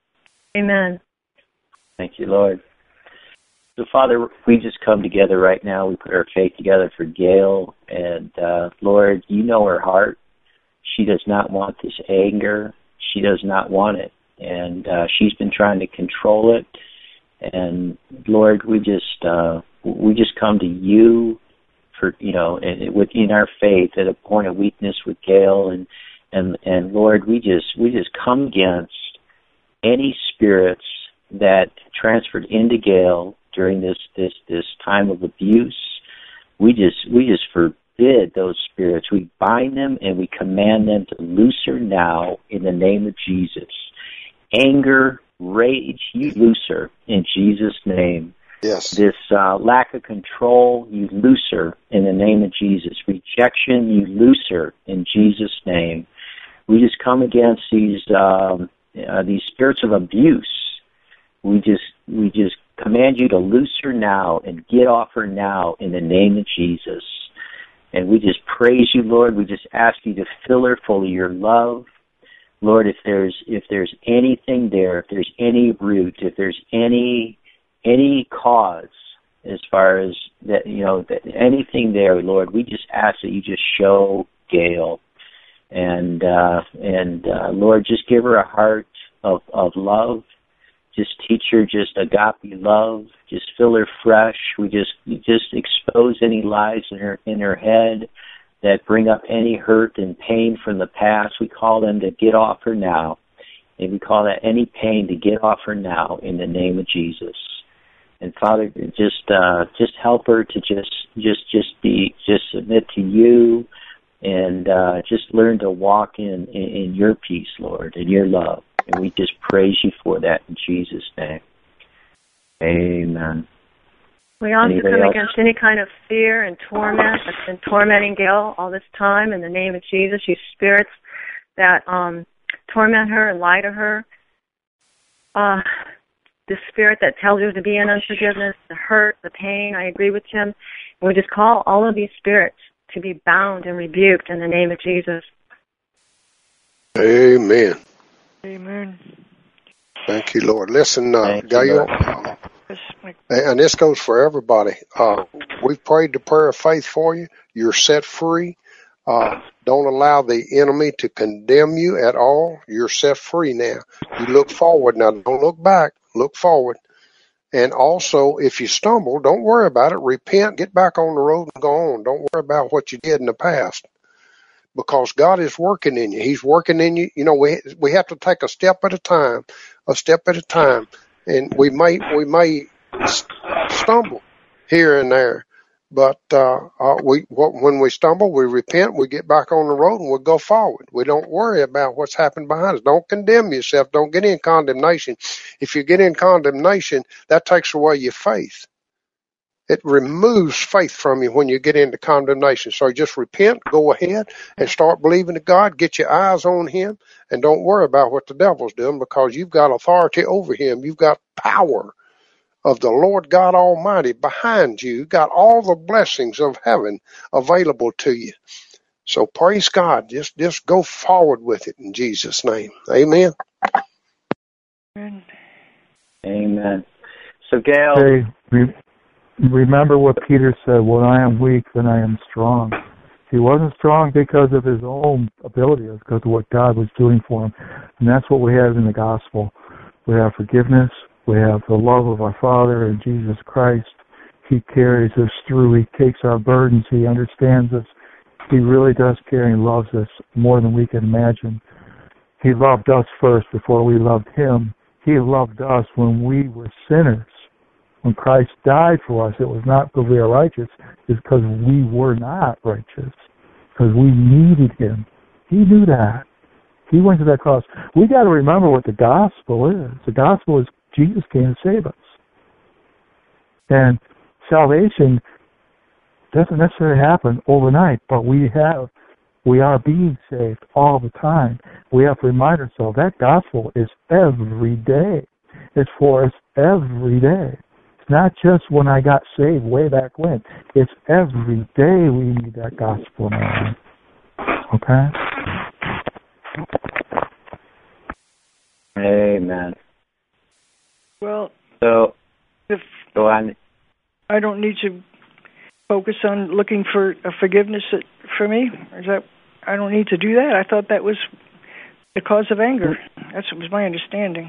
Amen. Thank you, Lord. So, Father, we just come together right now. We put our faith together for Gail. And, uh, Lord, you know her heart. She does not want this anger. She does not want it. And uh, she's been trying to control it. And, Lord, we just uh, we just come to you for, you know, and within our faith at a point of weakness with Gail. And, and, and Lord, we just we just come against any spirits that transferred into Gail during this, this, this time of abuse. We just we just forbid those spirits. We bind them and we command them to loose her now in the name of Jesus. Anger, rage, you loose her in Jesus' name. Yes. This uh, lack of control, you loose her in the name of Jesus. Rejection, you loose her in Jesus' name. We just come against these um, uh, these spirits of abuse. We just we just command you to loose her now and get off her now in the name of Jesus. And we just praise you, Lord. We just ask you to fill her full of your love. Lord, if there's if there's anything there, if there's any root, if there's any any cause as far as that, you know, that anything there, Lord, we just ask that you just show Gail. And uh, and uh, Lord, just give her a heart of, of love. Just teach her just agape love. Just fill her fresh. We just just expose any lies in her in her head that bring up any hurt and pain from the past. We call them to get off her now, and we call that any pain to get off her now in the name of Jesus. And Father, just uh, just help her to just just just be just submit to you, and uh, just learn to walk in, in in your peace, Lord, and your love. And we just praise you for that in Jesus' name. Amen. We also Anybody come else? against any kind of fear and torment that's been tormenting Gail all this time in the name of Jesus. You spirits that um, torment her and lie to her. Uh, the spirit that tells her to be in unforgiveness, the hurt, the pain. I agree with Tim. And we just call all of these spirits to be bound and rebuked in the name of Jesus. Amen. Amen. Thank you, Lord. Listen, uh, Thank you, Gail, Lord. uh, Yes, my- and this goes for everybody. Uh, we've prayed the prayer of faith for you. You're set free. Uh, don't allow the enemy to condemn you at all. You're set free now. You look forward now. Don't look back. Look forward. And also, if you stumble, don't worry about it. Repent, get back on the road and go on. Don't worry about what you did in the past, because God is working in you. He's working in you. You know, we we have to take a step at a time, a step at a time, and we may we may stumble here and there, but uh, uh, we when we stumble, we repent, we get back on the road, and we go forward. We don't worry about what's happened behind us. Don't condemn yourself. Don't get in condemnation. If you get in condemnation, that takes away your faith. It removes faith from you when you get into condemnation. So just repent, go ahead, and start believing in God. Get your eyes on Him, and don't worry about what the devil's doing, because you've got authority over him. You've got power of the Lord God Almighty behind you. You've got all the blessings of heaven available to you. So praise God. Just, just go forward with it in Jesus' name. Amen. Amen. Amen. So, Gail, Hey, re- remember what Peter said, when I am weak, then I am strong. He wasn't strong because of his own ability. It was because of what God was doing for him. And that's what we have in the gospel. We have forgiveness. We have the love of our Father and Jesus Christ. He carries us through. He takes our burdens. He understands us. He really does care and loves us more than we can imagine. He loved us first before we loved Him. He loved us when we were sinners. When Christ died for us, it was not because we are righteous, it's because we were not righteous, because we needed Him. He knew that. He went to that cross. We got to remember what the gospel is. The gospel is Jesus came to save us. And salvation doesn't necessarily happen overnight, but we have, we are being saved all the time. We have to remind ourselves that gospel is every day. It's for us every day. It's not just when I got saved way back when. It's every day we need that gospel in our life. Okay? Amen. Well, so if go on. I don't need to focus on looking for a forgiveness for me, or is that I don't need to do that? I thought that was the cause of anger. That was my understanding.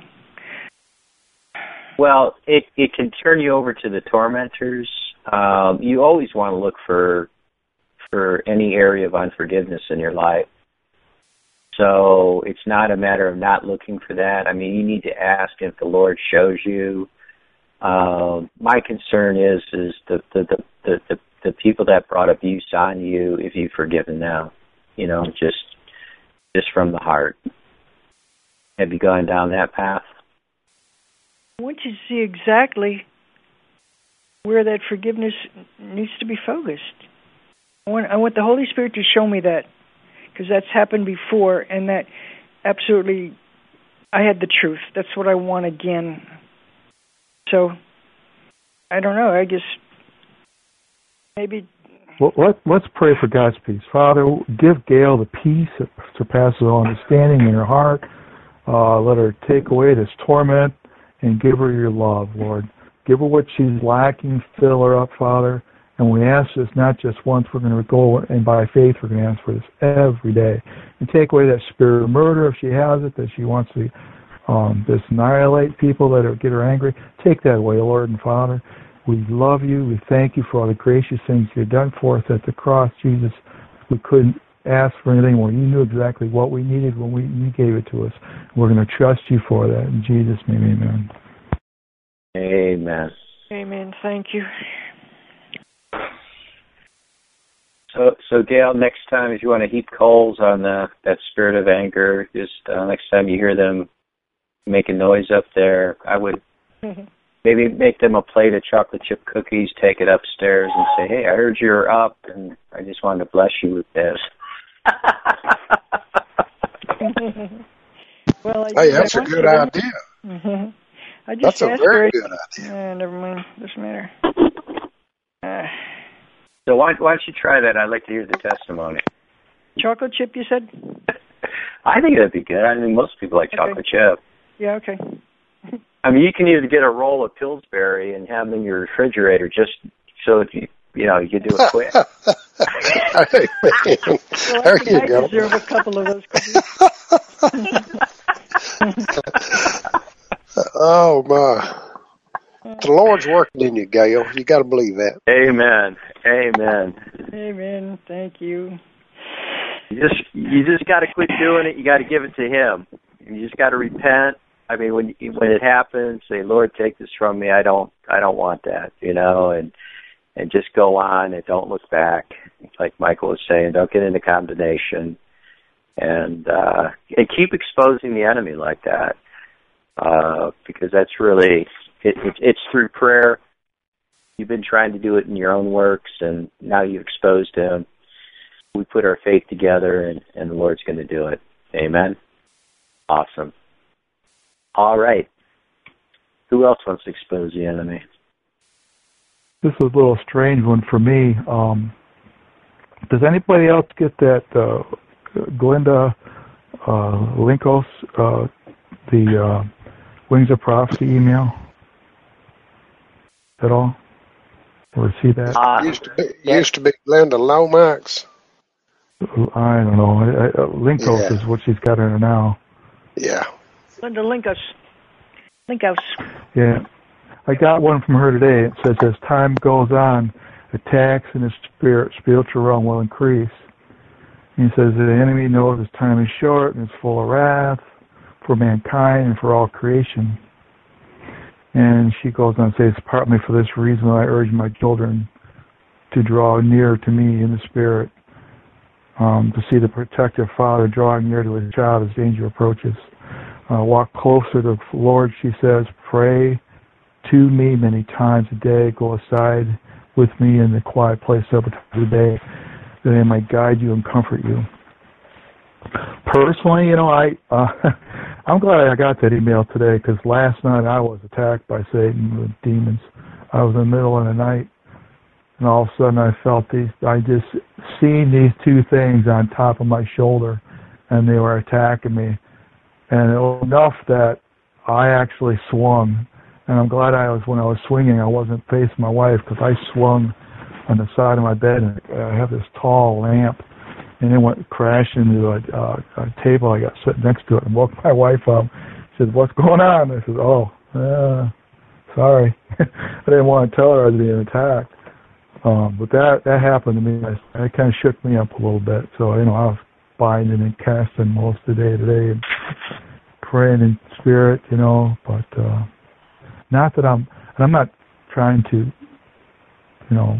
Well, it, it can turn you over to the tormentors. Um, you always want to look for for any area of unforgiveness in your life. So it's not a matter of not looking for that. I mean, you need to ask if the Lord shows you. Um, my concern is is the the, the, the, the the people that brought abuse on you, if you've forgiven them, you know, just just from the heart. Have you gone down that path? I want you to see exactly where that forgiveness needs to be focused. I want, I want the Holy Spirit to show me that, because that's happened before, and that absolutely, I had the truth. That's what I want again. So, I don't know, I guess maybe... Well, let, let's pray for God's peace. Father, give Gail the peace that surpasses all understanding in her heart. Uh, let her take away this torment and give her your love, Lord. Give her what she's lacking, fill her up, Father. And we ask this not just once, we're going to go, and by faith we're going to ask for this every day. And take away that spirit of murder if she has it, that she wants to um, just annihilate people that are, get her angry. Take that away, Lord and Father. We love you. We thank you for all the gracious things you've done for us at the cross, Jesus. We couldn't ask for anything more. You knew exactly what we needed when we, you gave it to us. We're going to trust you for that. In Jesus' name, amen. Amen. Amen. Thank you. So, so Gail, next time if you want to heap coals on the, that spirit of anger, just uh, next time you hear them making noise up there, I would maybe make them a plate of chocolate chip cookies, take it upstairs, and say, "Hey, I heard you're up, and I just wanted to bless you with this." Well, I hey, that's a good idea. Mm-hmm. I just that's a very good idea. Uh, never mind. Doesn't matter. Uh, so why, why don't you try that? I'd like to hear the testimony. Chocolate chip, you said? I think that'd be good. I mean, most people like okay. chocolate chip. Yeah, okay. I mean, you can either get a roll of Pillsbury and have them in your refrigerator just so that you, you know, you can do it quick. Hey, man. Well, there I, you I go. deserve a couple of those cookies. Oh, my. The Lord's working in you, Gail. You got to believe that. Amen. Amen. Amen. Thank you. You just you just got to quit doing it. You got to give it to Him. You just got to repent. I mean, when when it happens, say, "Lord, take this from me. I don't I don't want that." You know, and and just go on and don't look back. Like Michael was saying, don't get into condemnation, and uh, and keep exposing the enemy like that, uh, because that's really it, it, it's through prayer. You've been trying to do it in your own works, and now you've exposed him. We put our faith together, and, and the Lord's going to do it. Amen. Awesome. All right. Who else wants to expose the enemy? This is a little strange one for me. Um, does anybody else get that uh, Glenda uh, Linkos, uh, the uh, Wings of Prophecy email at all? Ever see that? Uh, used to be, used to be Glenda Lomax. I don't know. I, I, Linkos yeah. is what she's got in her now. Yeah. Linda Linkos. Linkos. Yeah. I got one from her today. It says, as time goes on, attacks in the spirit, spiritual realm will increase. And he says, the enemy knows his time is short and is full of wrath for mankind and for all creation. And she goes on to say, it's partly for this reason that I urge my children to draw near to me in the spirit. um, to see the protective Father drawing near to his child as danger approaches. Uh, walk closer to the Lord, she says, pray to me many times a day, go aside with me in the quiet place of the day, that I might guide you and comfort you. Personally, you know, I, uh, I'm glad I got that email today, because last night I was attacked by Satan with demons. I was in the middle of the night, and all of a sudden I felt these, I just seen these two things on top of my shoulder, and they were attacking me. And it was enough that I actually swung. And I'm glad I was, when I was swinging, I wasn't facing my wife, because I swung on the side of my bed, and I have this tall lamp, and it went crashing into a, uh, a table I got sitting next to it, and woke my wife up. She said, "What's going on?" I said, "Oh, uh, sorry." I didn't want to tell her I was being attacked. Um, but that, that happened to me. It kind of shook me up a little bit. So, you know, I was binding and casting most of the day today and praying in spirit, you know, but uh, not that I'm, and I'm not trying to, you know,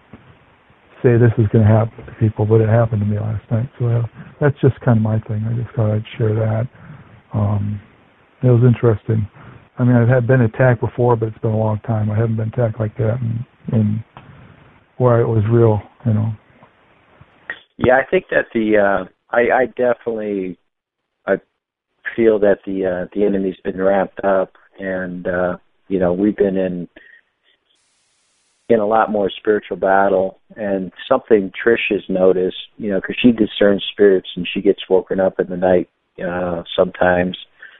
say this is going to happen to people, but it happened to me last night. So uh, that's just kind of my thing. I just thought I'd share that. Um, it was interesting. I mean, I've had been attacked before, but it's been a long time. I haven't been attacked like that, and, and where it was real, you know. Yeah, I think that the uh, I, I definitely I feel that the uh, the enemy's been ramped up, and uh, you know, we've been in in a lot more spiritual battle. And something Trish has noticed, you know, because she discerns spirits and she gets woken up in the night uh, sometimes,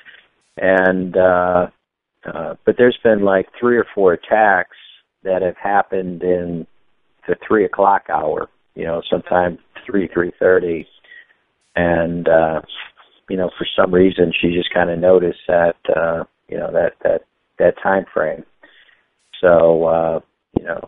and uh, uh, but there's been like three or four attacks that have happened in the three o'clock hour. You know, sometime three, three thirty, and uh, you know, for some reason, she just kind of noticed that, uh, you know, that that that time frame. So, uh, you know,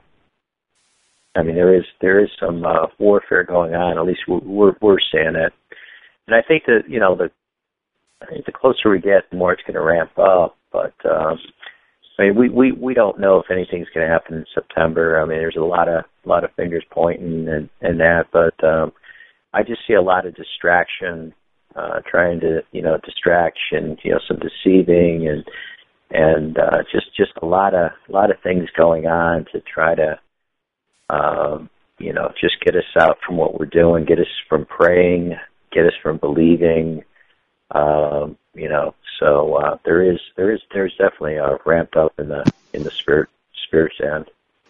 I mean, there is there is some uh, warfare going on. At least we're we're seeing it, and I think that, you know, the I think the closer we get, the more it's going to ramp up. But um, I mean, we, we, we don't know if anything's going to happen in September. I mean, there's a lot of a lot of fingers pointing and, and that, but um, I just see a lot of distraction, uh, trying to, you know, distraction, you know, some deceiving and and uh, just just a lot of a lot of things going on to try to, um, you know, just get us out from what we're doing, get us from praying, get us from believing. Um, you know, so uh, there is there is there's definitely a ramped up in the in the spirit spirit's end.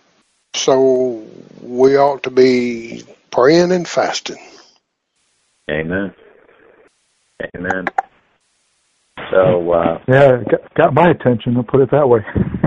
So we ought to be praying and fasting. Amen. Amen. So uh, yeah, it got, got my attention. I'll put it that way.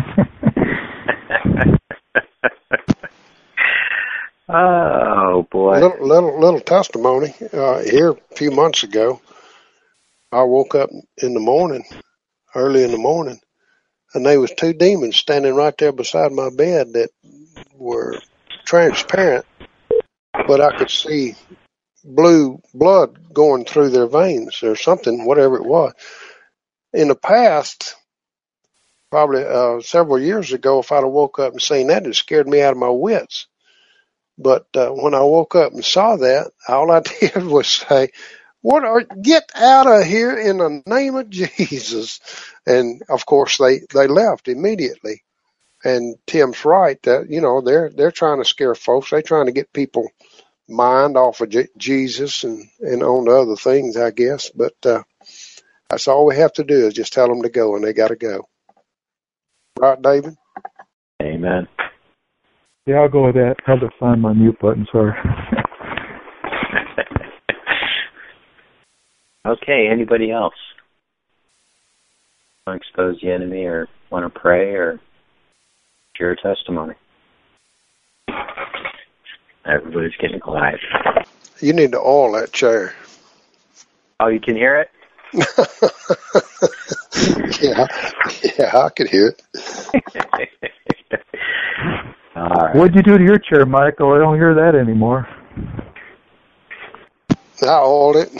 Oh boy! Little little, little testimony. Uh, here a few months ago, I woke up in the morning, early in the morning, and there was two demons standing right there beside my bed that were transparent, but I could see blue blood going through their veins or something, whatever it was. In the past, probably uh, several years ago, if I'd have woke up and seen that, it scared me out of my wits. But uh, when I woke up and saw that, all I did was say, "What are? Get out of here in the name of Jesus!" And of course, they they left immediately. And Tim's right that, you know, they're they're trying to scare folks. They're trying to get people mind off of J- Jesus and and on to other things, I guess. But uh, that's all we have to do is just tell them to go, and they got to go. Right, David? Amen. Yeah, I'll go with that. I had to find my mute button, sorry. Okay, anybody else want to expose the enemy or want to pray or share a testimony? Everybody's getting quiet. You need to oil that chair. Oh, you can hear it? yeah, yeah, I could hear it. All right. What'd you do to your chair, Michael? I don't hear that anymore. I oiled it.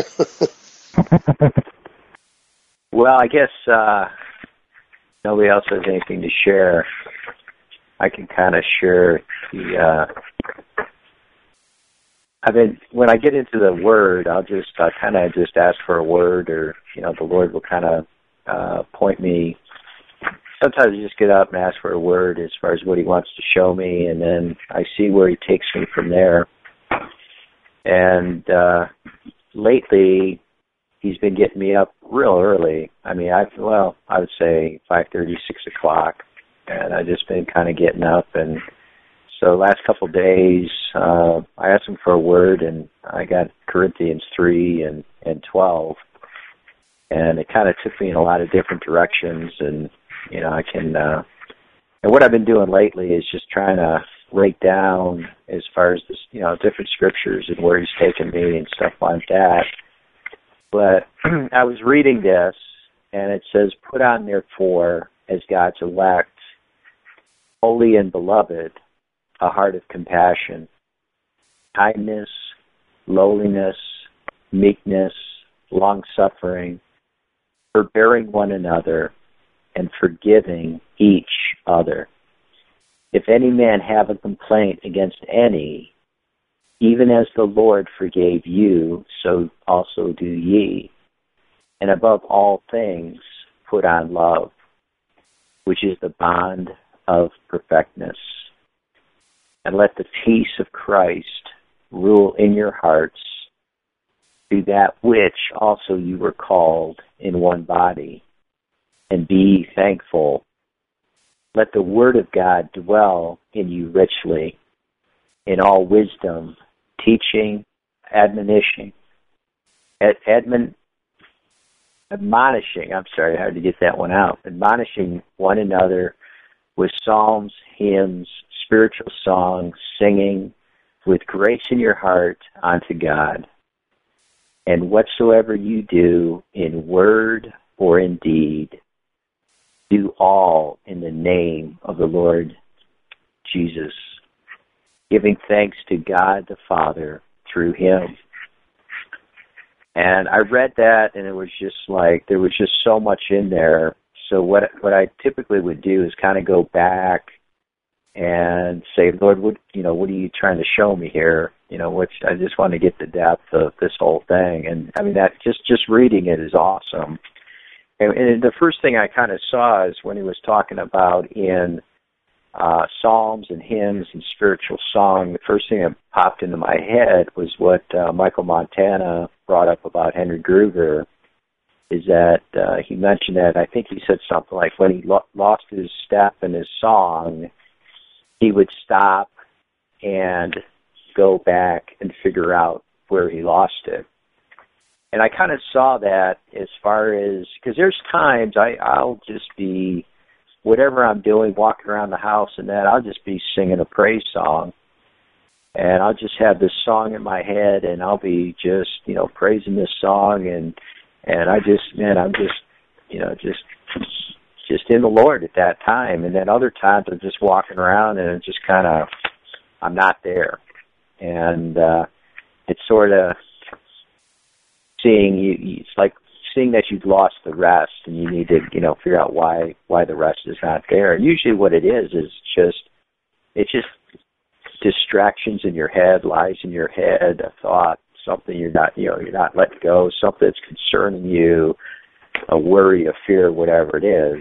Well, I guess uh, nobody else has anything to share. I can kind of share the. Uh, I've been, when I get into the Word, I'll just uh, kind of just ask for a word, or, you know, the Lord will kind of uh, point me. Sometimes I just get up and ask for a word as far as what he wants to show me, and then I see where he takes me from there. And uh, lately, he's been getting me up real early. I mean, I well, I would say five thirty, six o'clock, and I've just been kind of getting up. And so last couple of days, uh, I asked him for a word, and I got Corinthians three and, and twelve, and it kind of took me in a lot of different directions. And you know, I can. Uh, and what I've been doing lately is just trying to write down as far as this, you know, different scriptures and where he's taken me and stuff like that. But I was reading this, and it says, "Put on, therefore, as God's elect, holy and beloved, a heart of compassion, kindness, lowliness, meekness, long-suffering, forbearing one another, and forgiving each other. If any man have a complaint against any, even as the Lord forgave you, so also do ye. And above all things, put on love, which is the bond of perfectness. And let the peace of Christ rule in your hearts, to that which also you were called in one body, and be ye thankful. Let the word of God dwell in you richly, in all wisdom, teaching, admonition, ad, admon, admonishing, I'm sorry, I had to get that one out, admonishing one another with psalms, hymns, spiritual songs, singing with grace in your heart unto God. And whatsoever you do in word or in deed, do all in the name of the Lord Jesus, giving thanks to God the Father through him." And I read that, and it was just like, there was just so much in there. So what what I typically would do is kind of go back and say, "Lord, what you know, what are you trying to show me here? You know, which I just want to get the depth of this whole thing." And I mean, that just just reading it is awesome. And, and the first thing I kind of saw is when he was talking about in uh, psalms and hymns and spiritual song, the first thing that popped into my head was what uh, Michael Montana brought up about Henry Gruver, is that uh, he mentioned that, I think he said something like when he lo- lost his step in his song, he would stop and go back and figure out where he lost it. And I kind of saw that as far as, because there's times I, I'll just be, whatever I'm doing, walking around the house and that, I'll just be singing a praise song. And I'll just have this song in my head, and I'll be just, you know, praising this song. And, and I just, man, I'm just, you know, just, just in the Lord at that time. And then other times I'm just walking around and it's just kind of, I'm not there. And uh, it's sort of, seeing you, it's like seeing that you've lost the rest, and you need to, you know, figure out why why the rest is not there. And usually, what it is is just it's just distractions in your head, lies in your head, a thought, something you're not, you know, you're not letting go, something that's concerning you, a worry, a fear, whatever it is.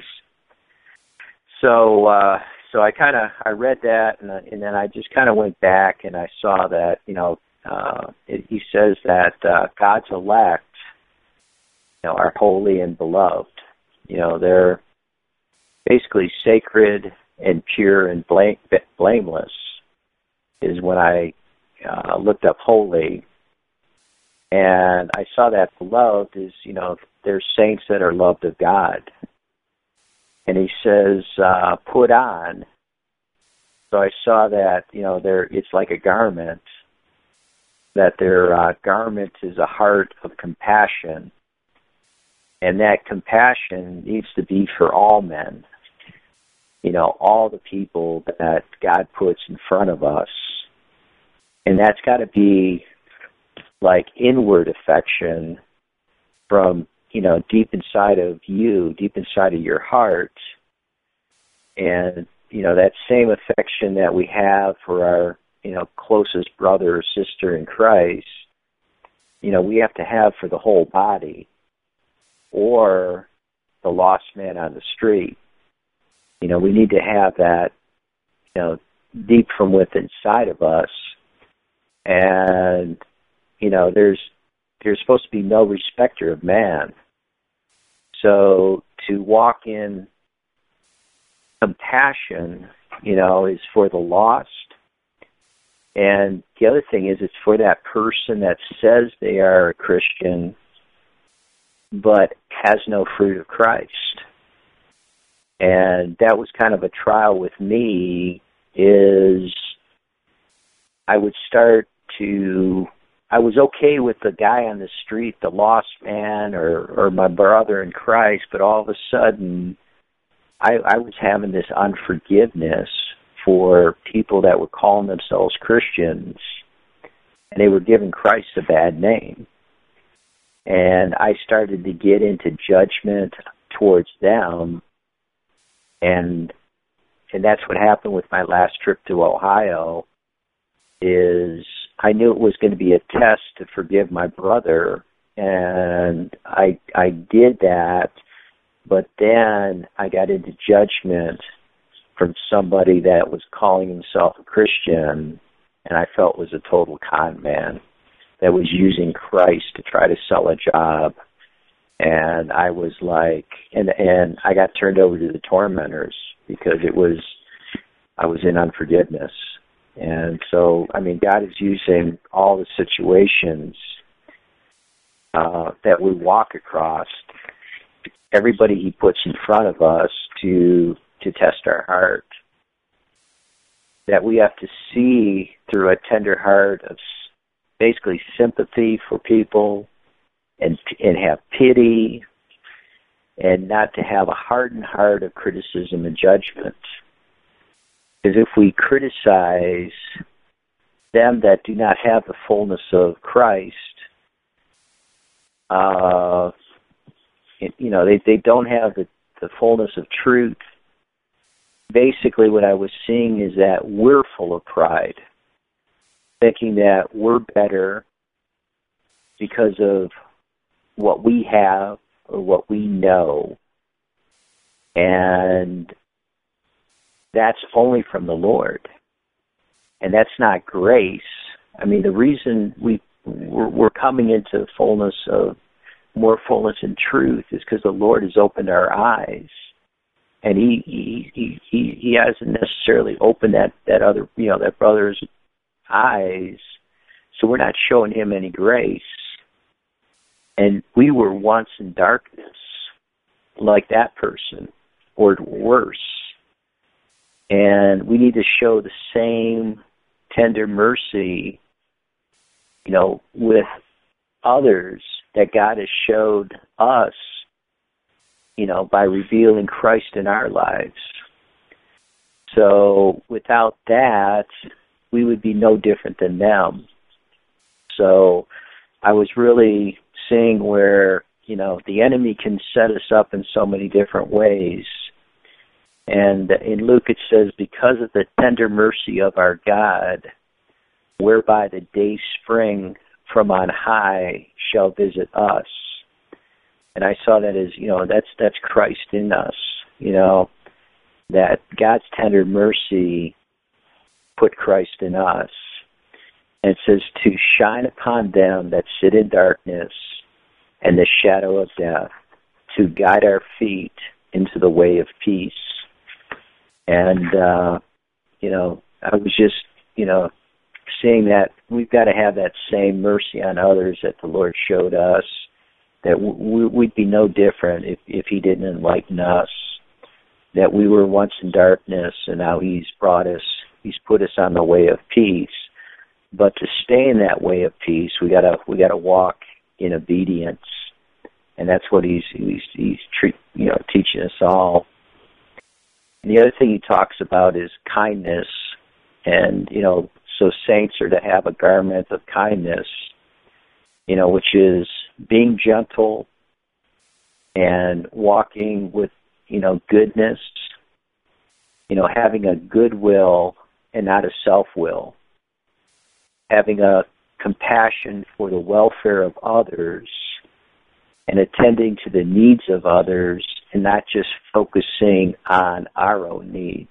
So, uh, so I kind of I read that, and, and then I just kind of went back and I saw that, you know. Uh, it, he says that uh, God's elect, you know, are holy and beloved. You know, they're basically sacred and pure and blame, blameless. Is when I uh, looked up holy, and I saw that beloved is, you know, they're saints that are loved of God. And he says, uh, put on. So I saw that, you know, they're it's like a garment. That their uh, garment is a heart of compassion, and that compassion needs to be for all men, you know, all the people that God puts in front of us. And that's got to be like inward affection from, you know, deep inside of you, deep inside of your heart. And, you know, that same affection that we have for our you know, closest brother or sister in Christ, you know, we have to have for the whole body, or the lost man on the street. You know, we need to have that, you know, deep from within inside of us. And, you know, there's there's supposed to be no respecter of man. So to walk in compassion, you know, is for the lost. And the other thing is, it's for that person that says they are a Christian but has no fruit of Christ. And that was kind of a trial with me, is I would start to, I was okay with the guy on the street, the lost man, or, or my brother in Christ, but all of a sudden I, I was having this unforgiveness for people that were calling themselves Christians, and they were giving Christ a bad name. And I started to get into judgment towards them, and and that's what happened with my last trip to Ohio, is I knew it was going to be a test to forgive my brother, and I I did that, but then I got into judgment from somebody that was calling himself a Christian, and I felt was a total con man that was using Christ to try to sell a job. And I was like, and and I got turned over to the tormentors because it was, I was in unforgiveness. And so, I mean, God is using all the situations uh, that we walk across, everybody He puts in front of us to to test our heart, that we have to see through a tender heart of basically sympathy for people, and and have pity, and not to have a hardened heart of criticism and judgment. Because if we criticize them that do not have the fullness of Christ, uh, it, you know, they, they don't have the, the fullness of truth. Basically what I was seeing is that we're full of pride, thinking that we're better because of what we have or what we know, and that's only from the Lord, and that's not grace. I mean, the reason we we're, we're coming into the fullness of more fullness in truth is because the Lord has opened our eyes, and He He He He, he hasn't necessarily opened that that other you know that brother's eyes, so we're not showing him any grace. And we were once in darkness, like that person, or worse. And we need to show the same tender mercy, you know, with others that God has showed us, you know, by revealing Christ in our lives. So without that, we would be no different than them. So I was really seeing where, you know, the enemy can set us up in so many different ways. And in Luke it says, because of the tender mercy of our God, whereby the day spring from on high shall visit us. And I saw that as, you know, that's that's Christ in us, you know, that God's tender mercy put Christ in us. And it says, to shine upon them that sit in darkness and the shadow of death, to guide our feet into the way of peace. And, uh, you know, I was just, you know, seeing that we've got to have that same mercy on others that the Lord showed us, that w- we'd be no different if, if He didn't enlighten us, that we were once in darkness and now He's brought us, He's put us on the way of peace. But to stay in that way of peace, we gotta we gotta walk in obedience, and that's what he's he's he's treat, you know teaching us all. And the other thing he talks about is kindness, and you know so saints are to have a garment of kindness, you know, which is being gentle and walking with you know goodness, you know having a good will and not a self will. having a compassion for the welfare of others and attending to the needs of others and not just focusing on our own needs.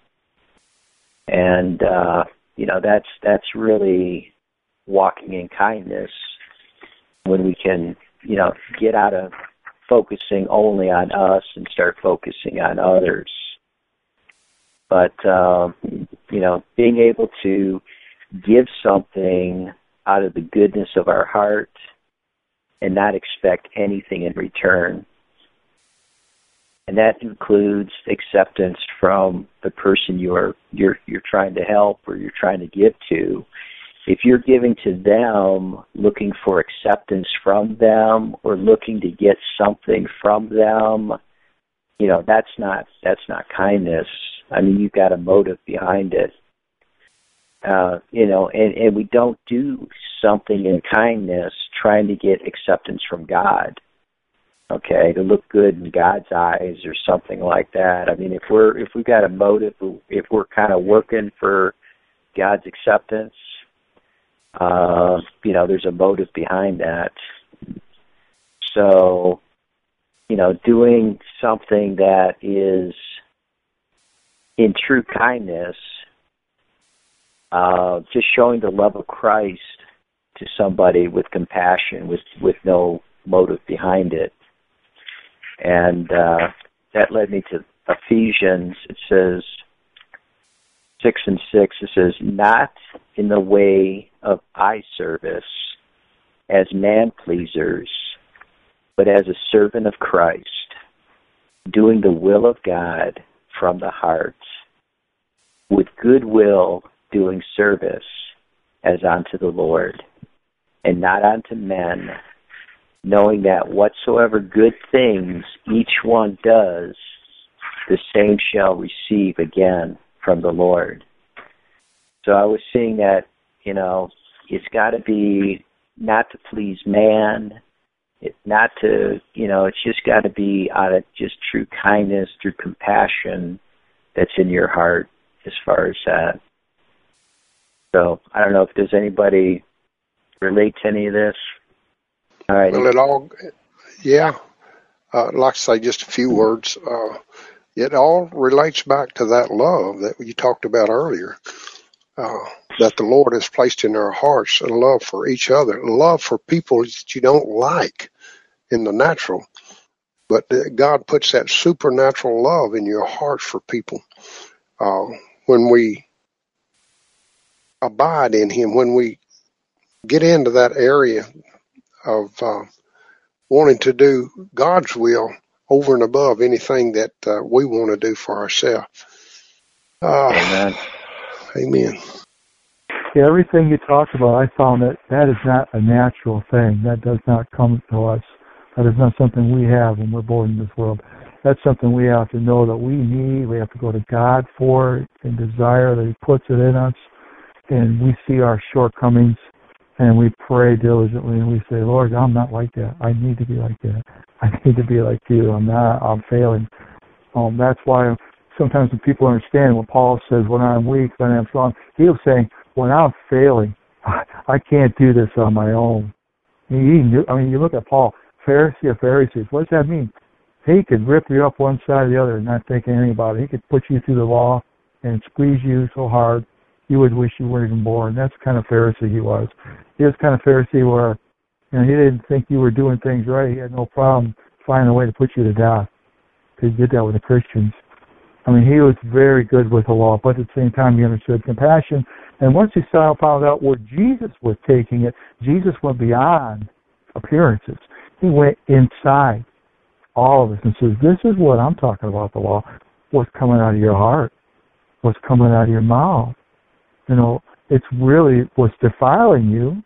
And, uh, you know, that's that's really walking in kindness when we can, you know, get out of focusing only on us and start focusing on others. But, uh, you know, being able to give something out of the goodness of our heart and not expect anything in return. And that includes acceptance from the person you're you're you're trying to help or you're trying to give to. If you're giving to them looking for acceptance from them or looking to get something from them, you know, that's not that's not kindness. I mean, you've got a motive behind it. Uh, you know, and, and we don't do something in kindness trying to get acceptance from God, okay, to look good in God's eyes or something like that. I mean, if we're if we've got a motive, if we're kind of working for God's acceptance, uh, you know, there's a motive behind that. So, you know, doing something that is in true kindness, uh, just showing the love of Christ to somebody with compassion, with, with no motive behind it. And uh, that led me to Ephesians. It says, six and six, it says, not in the way of eye service as man-pleasers, but as a servant of Christ, doing the will of God from the heart, with good will doing service as unto the Lord, and not unto men, knowing that whatsoever good things each one does, the same shall receive again from the Lord. So I was seeing that, you know, it's got to be not to please man, it, not to, you know, it's just got to be out of just true kindness, through compassion that's in your heart as far as that. So I don't know if does anybody relate to any of this. All right. Well, it all, yeah, uh, like I say, just a few words. Uh, it all relates back to that love that you talked about earlier, uh, that the Lord has placed in our hearts, a love for each other, a love for people that you don't like in the natural. But God puts that supernatural love in your heart for people. Uh, when we abide in Him, when we get into that area of uh, wanting to do God's will over and above anything that uh, we want to do for ourselves. Uh, Amen. Amen. Yeah, everything you talked about, I found that that is not a natural thing. That does not come to us. That is not something we have when we're born in this world. That's something we have to know that we need. We have to go to God for it and desire that He puts it in us. And we see our shortcomings and we pray diligently and we say, Lord, I'm not like that. I need to be like that. I need to be like you. I'm not, I'm failing. Um, that's why sometimes when people understand when Paul says, when I'm weak, when I'm strong, he was saying, when I'm failing, I, I can't do this on my own. He knew, I mean, you look at Paul, Pharisee of Pharisees. What does that mean? He could rip you up one side or the other and not think anything about it. He could put you through the law and squeeze you so hard you would wish you weren't even born. That's the kind of Pharisee he was. He was kind of Pharisee where, you know, he didn't think you were doing things right. He had no problem finding a way to put you to death. He did that with the Christians. I mean, he was very good with the law, but at the same time he understood compassion. And once he saw, found out where Jesus was taking it, Jesus went beyond appearances. He went inside all of us and says, this is what I'm talking about, the law. What's coming out of your heart? What's coming out of your mouth? You know, it's really what's defiling you.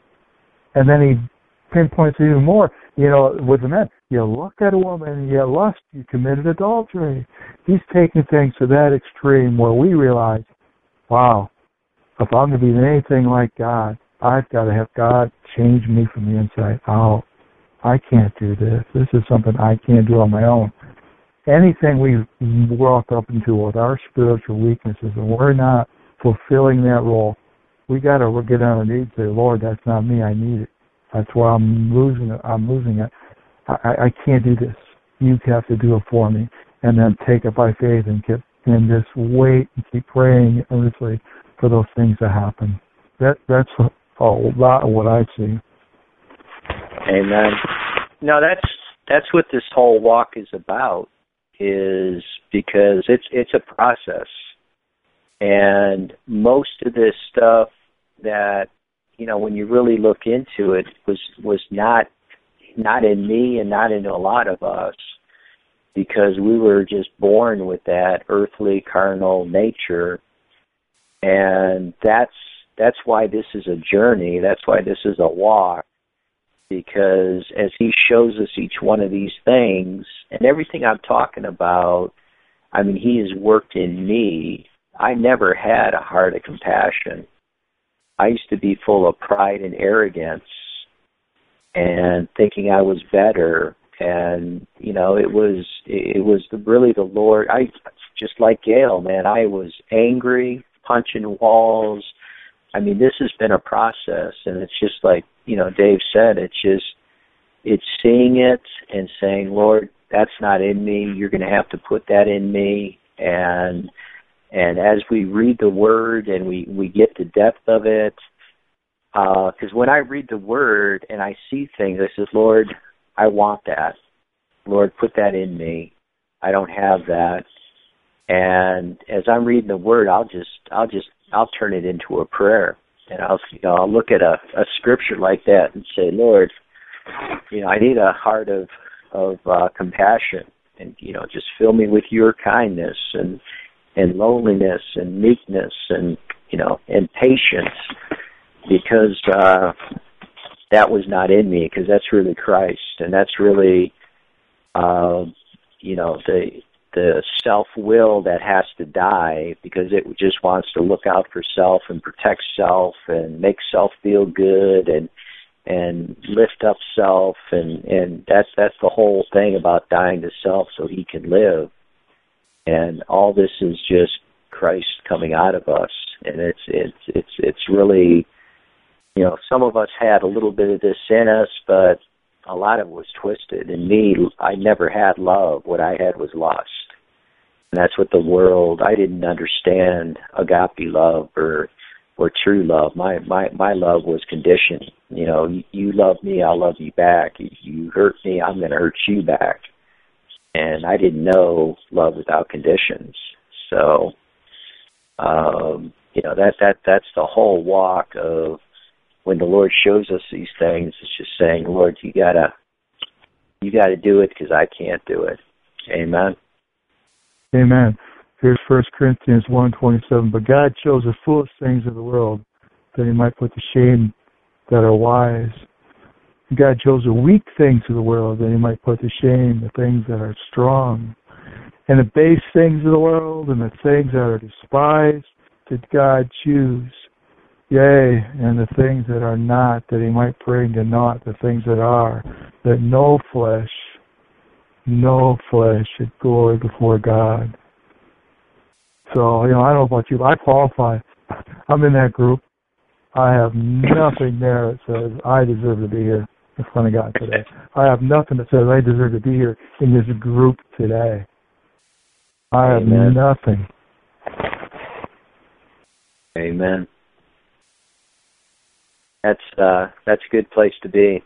And then he pinpoints it even more. You know, with the men, you look at a woman and you lust, you committed adultery. He's taking things to that extreme where we realize, wow, if I'm going to be anything like God, I've got to have God change me from the inside out. I can't do this. This is something I can't do on my own. Anything we walk up into with our spiritual weaknesses and we're not fulfilling that role, we got to get on our knees and say, Lord, that's not me. I need it. That's why I'm losing it. I'm losing it. I, I, I can't do this. You have to do it for me. And then take it by faith and keep, and just wait and keep praying earnestly for those things to happen. That that's a, a lot of what I see. Amen. No, that's that's what this whole walk is about. Is because it's it's a process, and most of this stuff that, you know, when you really look into it, was was not not in me and not in a lot of us, because we were just born with that earthly carnal nature, and that's that's why this is a journey. That's why this is a walk. Because as he shows us each one of these things, and everything I'm talking about, I mean, he has worked in me. I never had a heart of compassion. I used to be full of pride and arrogance and thinking I was better. And, you know, it was it was really the Lord. I just like Gail, man, I was angry, punching walls. I mean, this has been a process, and it's just like, you know, Dave said, it's just, it's seeing it and saying, Lord, that's not in me. You're going to have to put that in me. And and as we read the Word and we, we get the depth of it, because uh, when I read the Word and I see things, I says, Lord, I want that. Lord, put that in me. I don't have that. And as I'm reading the Word, I'll just, I'll just, I'll turn it into a prayer. And I'll, you know, I'll look at a, a scripture like that and say, Lord, you know, I need a heart of of uh, compassion, and, you know, just fill me with your kindness and and loneliness and meekness and, you know, and patience, because uh, that was not in me, because that's really Christ, and that's really, uh, you know, the the self-will that has to die, because it just wants to look out for self and protect self and make self feel good and and lift up self, and, and that's that's the whole thing about dying to self so he can live. And all this is just Christ coming out of us, and it's it's it's it's really, you know, some of us had a little bit of this in us, but a lot of it was twisted. And me, I never had love. What I had was lust. And that's what the world, I didn't understand agape love or or true love. My my my love was conditioned. You know, you, you love me, I'll love you back. If you hurt me, I'm going to hurt you back. And I didn't know love without conditions. So, um, you know, that that that's the whole walk of when the Lord shows us these things. It's just saying, Lord, you gotta you gotta do it, because I can't do it. Amen. Amen. Here's First Corinthians one twenty-seven. But God chose the foolish things of the world that he might put to shame that are wise. God chose the weak things of the world that he might put to shame the things that are strong. And the base things of the world and the things that are despised did God choose. Yea, and the things that are not, that he might bring to naught the things that are, that no flesh no flesh should glory before God. So, you know, I don't know about you, but I qualify. I'm in that group. I have nothing there that says I deserve to be here in front of God today. I have nothing that says I deserve to be here in this group today. I have Amen. nothing. Amen. That's uh, that's a good place to be.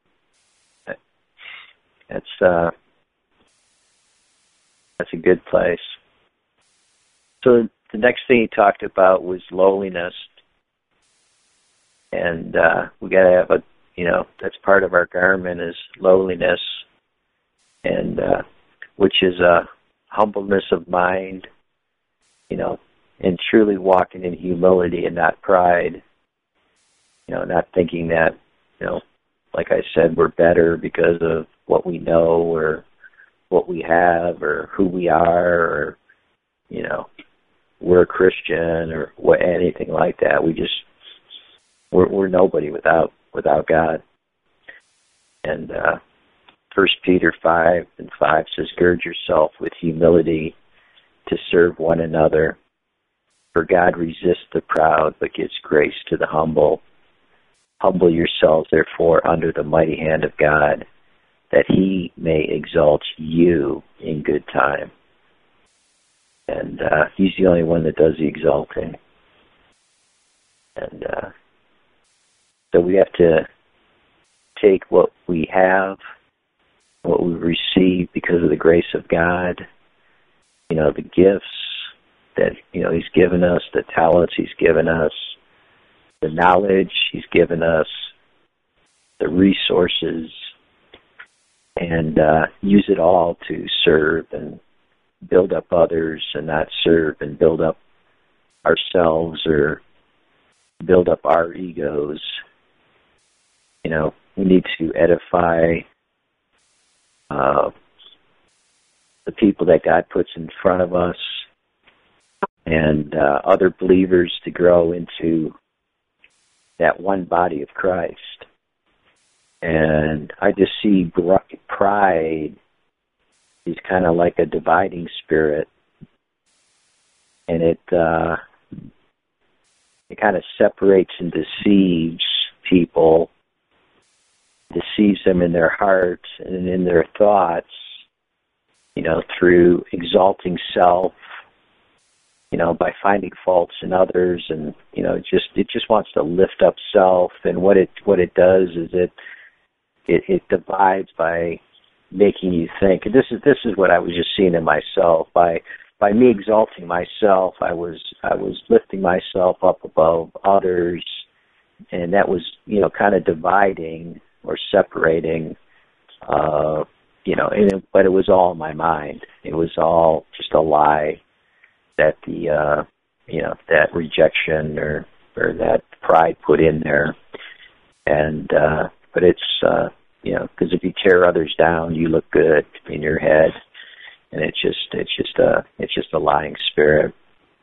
That's uh, that's a good place. So the next thing he talked about was lowliness, and uh, we got to have a, you know, that's part of our garment is lowliness, and uh, which is a humbleness of mind, you know, and truly walking in humility and not pride. You know, not thinking that, you know, like I said, we're better because of what we know or what we have or who we are, or, you know, we're a Christian or what, anything like that. We just, we're, we're nobody without without God. And uh, First Peter five and five says, gird yourself with humility to serve one another. For God resists the proud, but gives grace to the humble. Humble yourselves, therefore, under the mighty hand of God, that he may exalt you in good time. And uh, he's the only one that does the exalting. And uh, so we have to take what we have, what we receive because of the grace of God, you know, the gifts that, you know, he's given us, the talents he's given us, the knowledge he's given us, the resources, and uh, use it all to serve and build up others and not serve and build up ourselves or build up our egos. You know, we need to edify uh, the people that God puts in front of us and uh, other believers to grow into that one body of Christ. And I just see pride is kind of like a dividing spirit, and it uh, it kind of separates and deceives people, deceives them in their hearts and in their thoughts, you know, through exalting self, you know, by finding faults in others, and you know, it just it just wants to lift up self. And what it what it does is it it, it divides by making you think. And this is this is what I was just seeing in myself. By by me exalting myself, I was I was lifting myself up above others, and that was, you know, kind of dividing or separating. Uh, you know, and it, but it was all in my mind. It was all just a lie that the uh, you know, that rejection or or that pride put in there. And uh, but it's uh, you know, because if you tear others down, you look good in your head, and it's just it's just a it's just a lying spirit.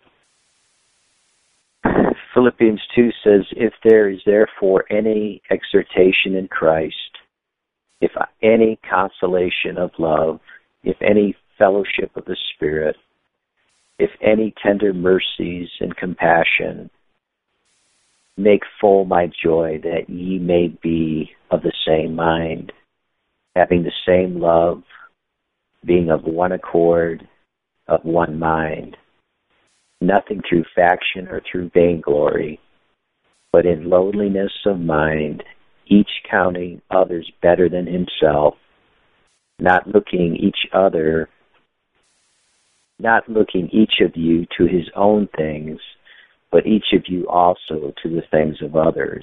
Philippians two says, "If there is therefore any exhortation in Christ, if any consolation of love, if any fellowship of the Spirit, if any tender mercies and compassion, make full my joy, that ye may be of the same mind, having the same love, being of one accord, of one mind, nothing through faction or through vainglory, but in lowliness of mind, each counting others better than himself, not looking each other, not looking each of you to his own things, but each of you also to the things of others."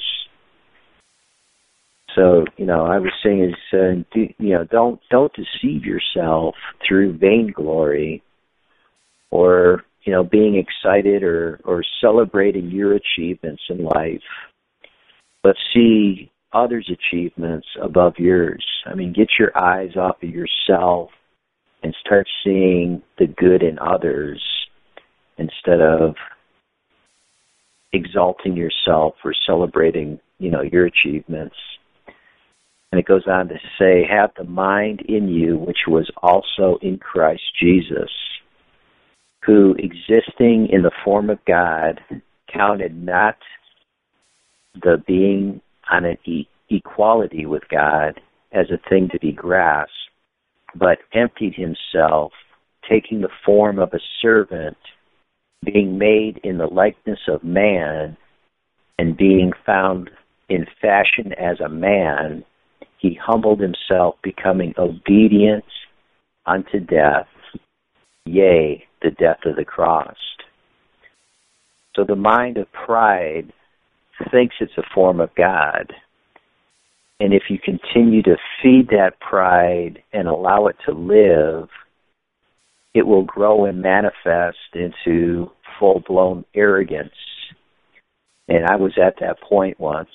So, you know, I was saying, is, uh, do, you know, don't don't deceive yourself through vainglory or, you know, being excited or, or celebrating your achievements in life, but see others' achievements above yours. I mean, get your eyes off of yourself and start seeing the good in others instead of exalting yourself or celebrating, you know, your achievements. And it goes on to say, "Have the mind in you which was also in Christ Jesus, who, existing in the form of God, counted not the being on an e- equality with God as a thing to be grasped, but emptied himself, taking the form of a servant, being made in the likeness of man, and being found in fashion as a man, he humbled himself, becoming obedient unto death, yea, the death of the cross." So the mind of pride thinks it's a form of God. And if you continue to feed that pride and allow it to live, it will grow and manifest into full-blown arrogance. And I was at that point once.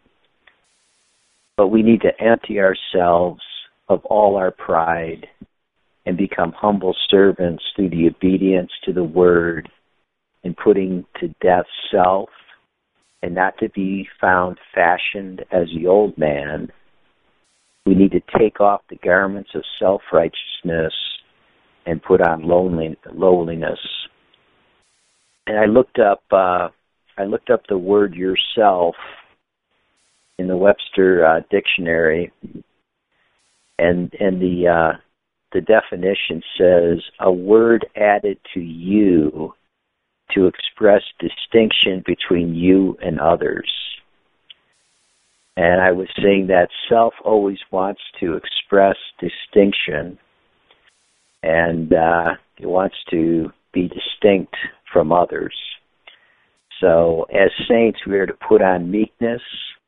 But we need to empty ourselves of all our pride and become humble servants through the obedience to the Word and putting to death self, and not to be found fashioned as the old man. We need to take off the garments of self-righteousness and put on lowliness. and I looked up uh, I looked up the word yourself in the Webster uh, dictionary, and and the uh, the definition says a word added to you to express distinction between you and others. And I was saying that self always wants to express distinction, and uh, it wants to be distinct from others. So as saints, we are to put on meekness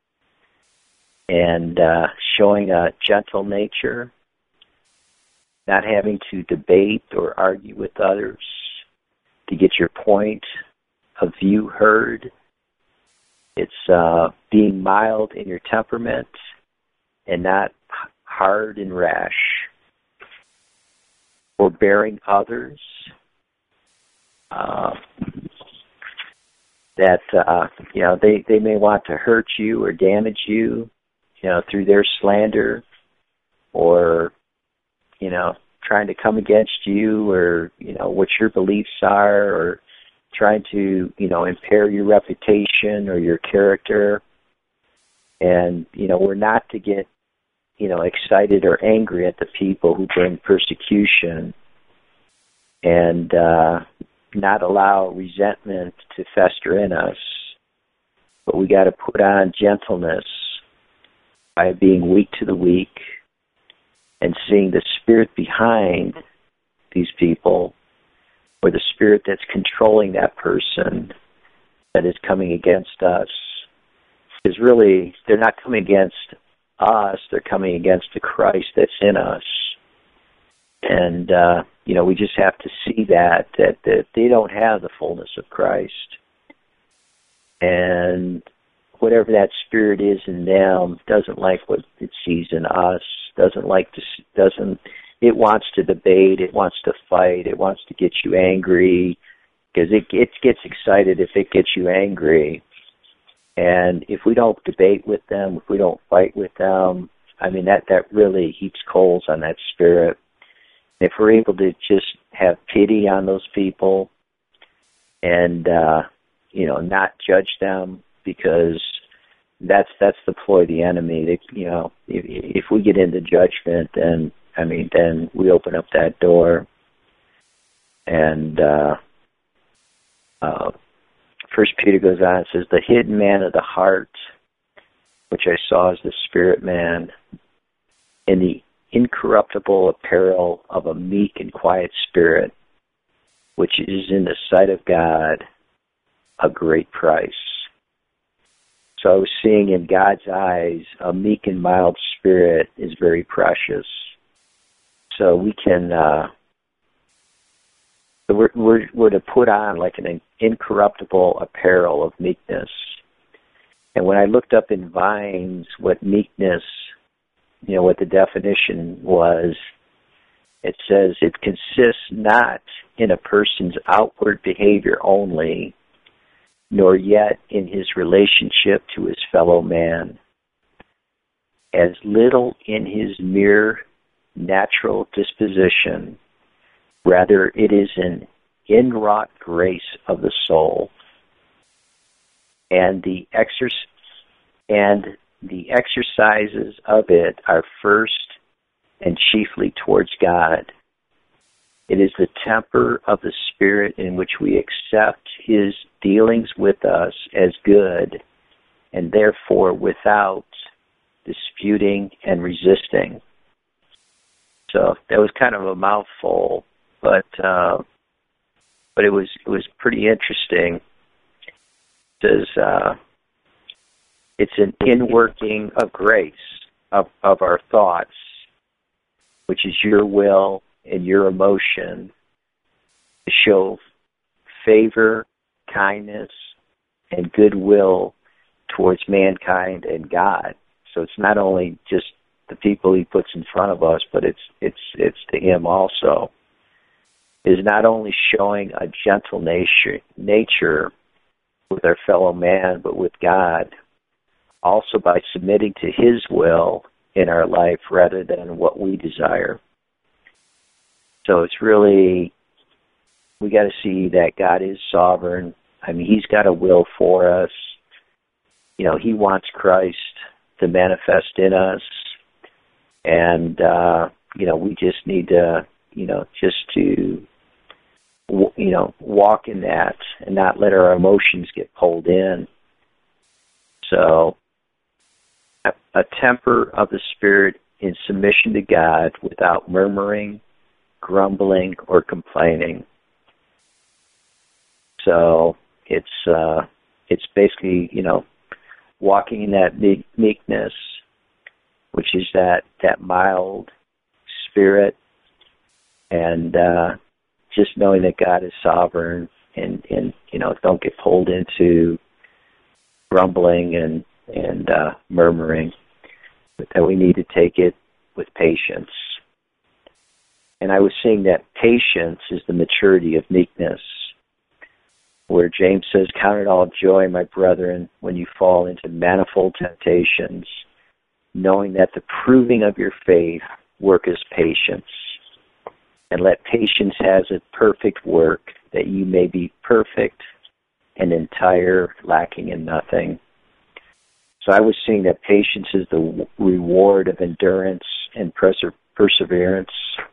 and uh, showing a gentle nature, not having to debate or argue with others to get your point of view heard. It's uh, being mild in your temperament and not hard and rash. Forbearing others. Uh, that, uh, you know, they, they may want to hurt you or damage you, you know, through their slander or, you know, trying to come against you or, you know, what your beliefs are or trying to, you know, impair your reputation or your character. And, you know, we're not to get, you know, excited or angry at the people who bring persecution and uh, not allow resentment to fester in us. But we got to put on gentleness by being weak to the weak and seeing the spirit behind these people or the spirit that's controlling that person that is coming against us. Because really, they're not coming against us, they're coming against the Christ that's in us. And, uh, you know, we just have to see that, that, that they don't have the fullness of Christ. And whatever that spirit is in them doesn't like what it sees in us, doesn't like to, doesn't, it wants to debate, it wants to fight, it wants to get you angry, because it, it gets excited if it gets you angry. And if we don't debate with them, if we don't fight with them, I mean, that, that really heaps coals on that spirit. If we're able to just have pity on those people and, uh, you know, not judge them, because that's that's the ploy of the enemy. They, you know, if, if we get into judgment, then, I mean, then we open up that door. And uh, uh, First Peter goes on and says, the hidden man of the heart, which I saw as the spirit man, in the incorruptible apparel of a meek and quiet spirit, which is in the sight of God a great price. So I was seeing in God's eyes, a meek and mild spirit is very precious. So we can, uh, we're, we're, we're to put on like an incorruptible apparel of meekness. And when I looked up in Vines what meekness, you know, what the definition was, it says it consists not in a person's outward behavior only, nor yet in his relationship to his fellow man, as little in his mere natural disposition, rather it is an inwrought grace of the soul, and the exercise and the exercises of it are first and chiefly towards God. It is the temper of the Spirit in which we accept His dealings with us as good, and therefore without disputing and resisting. So that was kind of a mouthful, but uh, but it was it was pretty interesting. It says uh, it's an inworking of grace of of our thoughts, which is your will and your emotion, to show favor, kindness, and goodwill towards mankind and God. So it's not only just the people He puts in front of us, but it's it's it's to Him also. It is not only showing a gentle nature nature with our fellow man, but with God, also by submitting to His will in our life rather than what we desire. So it's really we got to see that God is sovereign. I mean, He's got a will for us. You know, He wants Christ to manifest in us. And, uh, you know, we just need to, you know, just to, you know, walk in that and not let our emotions get pulled in. So, a, a temper of the Spirit in submission to God without murmuring, grumbling, or complaining. So, it's, uh, it's basically, you know, walking in that meekness, which is that, that mild spirit, and uh, just knowing that God is sovereign, and, and you know, don't get pulled into grumbling and and uh, murmuring, but that we need to take it with patience. And I was seeing that patience is the maturity of meekness, where James says, "Count it all joy, my brethren, when you fall into manifold temptations, knowing that the proving of your faith worketh patience. And let patience have its perfect work, that you may be perfect and entire, lacking in nothing." So I was seeing that patience is the reward of endurance and perse- perseverance.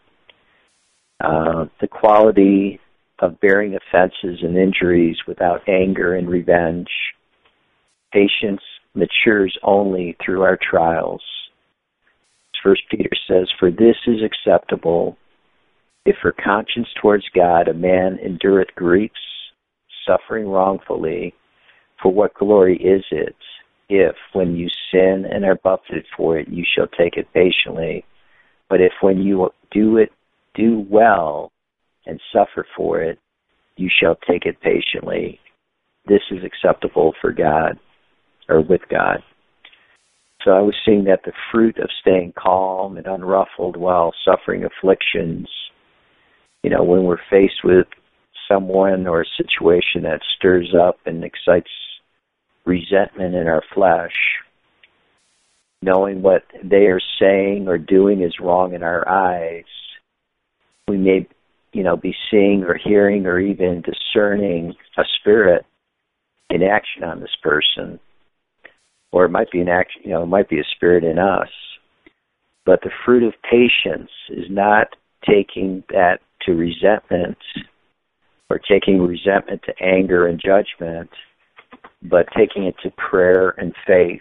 Uh, the quality of bearing offenses and injuries without anger and revenge. Patience matures only through our trials. First Peter says, "For this is acceptable, if for conscience towards God a man endureth griefs, suffering wrongfully. For what glory is it, if, when you sin and are buffeted for it, you shall take it patiently? But if when you do it, do well, and suffer for it, you shall take it patiently. This is acceptable for God," or with God. So I was seeing that the fruit of staying calm and unruffled while suffering afflictions, you know, when we're faced with someone or a situation that stirs up and excites resentment in our flesh, knowing what they are saying or doing is wrong in our eyes, we may, you know, be seeing or hearing or even discerning a spirit in action on this person. Or it might be an action, you know, it might be a spirit in us. But the fruit of patience is not taking that to resentment or taking resentment to anger and judgment, but taking it to prayer and faith.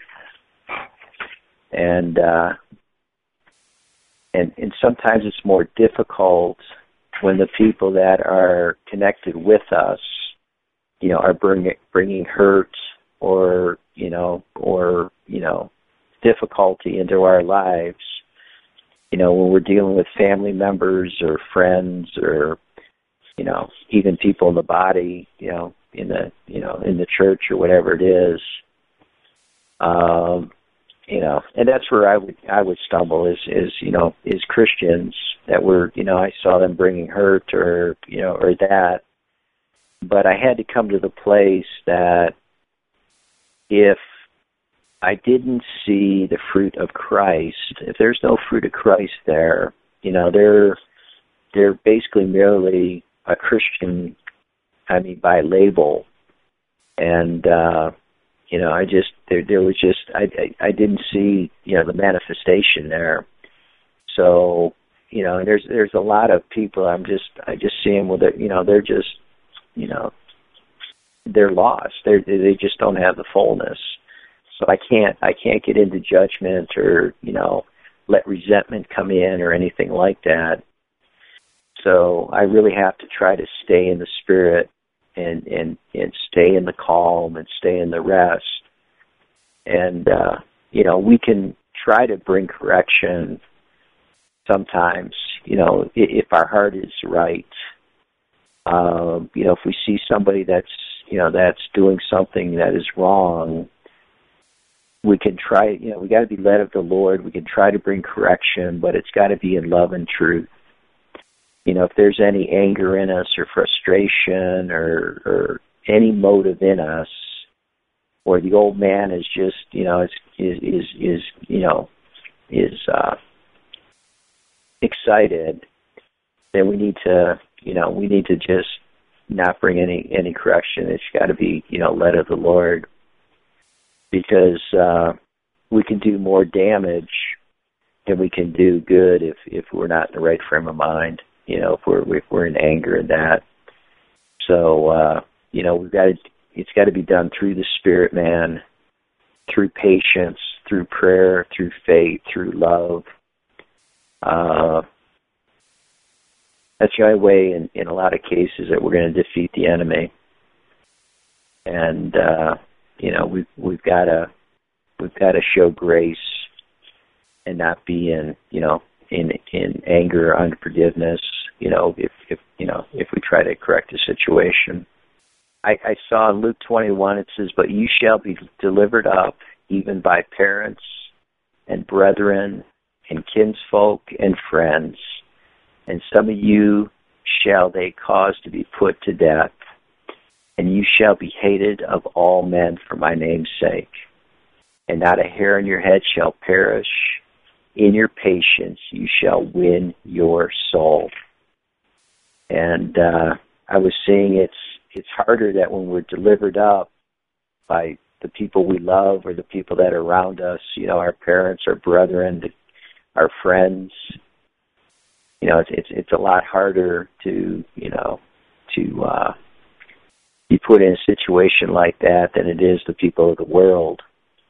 And uh, and and sometimes it's more difficult when the people that are connected with us, you know, are bringing bringing hurt or you know or you know difficulty into our lives. You know, when we're dealing with family members or friends or you know even people in the body, you know, in the you know in the church or whatever it is. Um, You know, and that's where I would I would stumble is is you know is Christians that were you know I saw them bringing hurt or you know or that, but I had to come to the place that if I didn't see the fruit of Christ, if there's no fruit of Christ there, you know they're they're basically merely a Christian, I mean by label, and. uh You know, I just there there was just I, I I didn't see you know the manifestation there. So you know, there's there's a lot of people I'm just I just see them with it. You know, they're just you know they're lost. They they just don't have the fullness. So I can't I can't get into judgment or you know let resentment come in or anything like that. So I really have to try to stay in the Spirit. And, and and stay in the calm and stay in the rest. And, uh, you know, we can try to bring correction sometimes, you know, if, if our heart is right. Um, you know, if we see somebody that's, you know, that's doing something that is wrong, we can try, you know, we got to be led of the Lord. We can try to bring correction, but it's got to be in love and truth. You know, if there's any anger in us or frustration or, or any motive in us, or the old man is just, you know, is is is, is you know, is uh, excited, then we need to, you know, we need to just not bring any any correction. It's got to be, you know, led of the Lord, because uh, we can do more damage than we can do good if if we're not in the right frame of mind. You know, if we're if we're in anger and that. So uh, you know, we've got to. It's got to be done through the Spirit, man, through patience, through prayer, through faith, through love. Uh, that's the only way, in, in a lot of cases, that we're going to defeat the enemy. And uh, you know, we've we've got to we've got to show grace and not be in you know in in anger or unforgiveness. You know, if if you know if we try to correct a situation. I, I saw in Luke twenty-one, it says, "But you shall be delivered up, even by parents and brethren and kinsfolk and friends, and some of you shall they cause to be put to death, and you shall be hated of all men for my name's sake. And not a hair on your head shall perish. In your patience you shall win your soul." And uh, I was seeing it's it's harder that when we're delivered up by the people we love or the people that are around us, you know, our parents, our brethren, our friends, you know, it's it's, it's a lot harder to, you know, to uh, be put in a situation like that than it is the people of the world.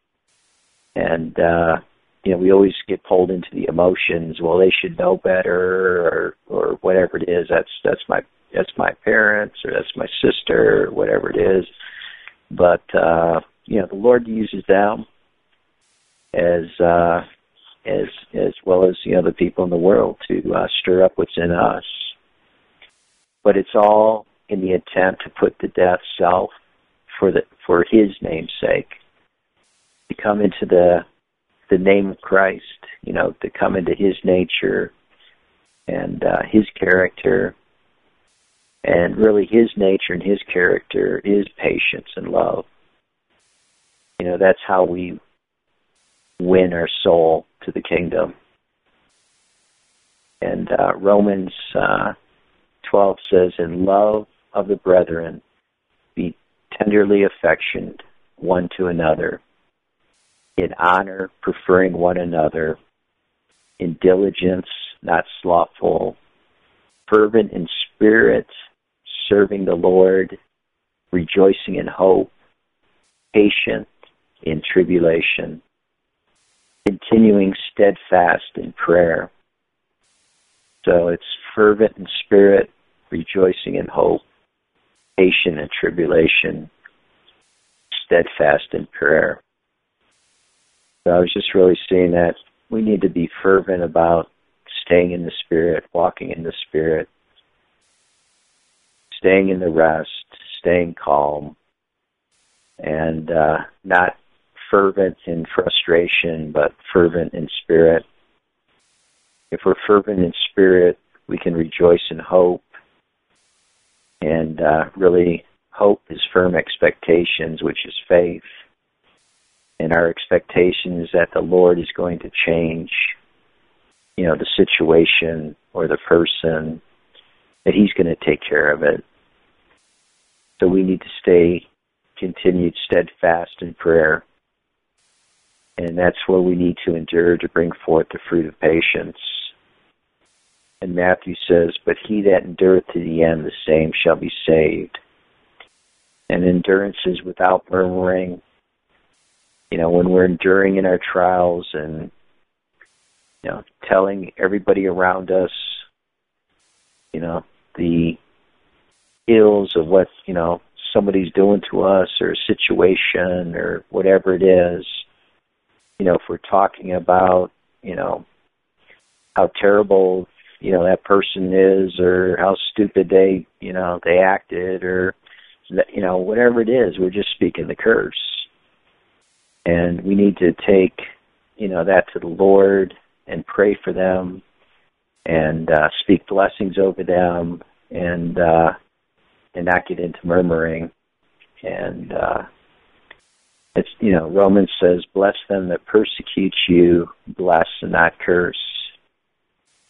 And, uh, you know, we always get pulled into the emotions. Well, they should know better, or or whatever it is. That's that's my that's my parents, or that's my sister, or whatever it is. But uh, you know, the Lord uses them as uh, as as well as you know the people in the world to uh, stir up what's in us. But it's all in the attempt to put to death self for the for His name's sake. To come into the the name of Christ, you know, to come into His nature and uh, His character. And really His nature and His character is patience and love. You know, that's how we win our soul to the kingdom. And uh, Romans uh, twelve says, "In love of the brethren, be tenderly affectioned one to another. In honor, preferring one another. In diligence, not slothful. Fervent in spirit, serving the Lord. Rejoicing in hope. Patient in tribulation. Continuing steadfast in prayer." So it's fervent in spirit, rejoicing in hope, patient in tribulation, steadfast in prayer. So I was just really seeing that we need to be fervent about staying in the Spirit, walking in the Spirit, staying in the rest, staying calm, and uh, not fervent in frustration, but fervent in spirit. If we're fervent in spirit, we can rejoice in hope, and uh, really hope is firm expectations, which is faith. And our expectation is that the Lord is going to change, you know, the situation or the person, that He's going to take care of it. So we need to stay continued steadfast in prayer. And that's where we need to endure to bring forth the fruit of patience. And Matthew says, "But he that endureth to the end, the same shall be saved." And endurance is without murmuring. You know, when we're enduring in our trials and, you know, telling everybody around us, you know, the ills of what, you know, somebody's doing to us, or a situation or whatever it is, you know, if we're talking about, you know, how terrible, you know, that person is, or how stupid they, you know, they acted, or, you know, whatever it is, we're just speaking the curse. And we need to take, you know, that to the Lord and pray for them and uh, speak blessings over them, and uh, and not get into murmuring. And uh, it's, you know, Romans says, "Bless them that persecute you, bless and not curse."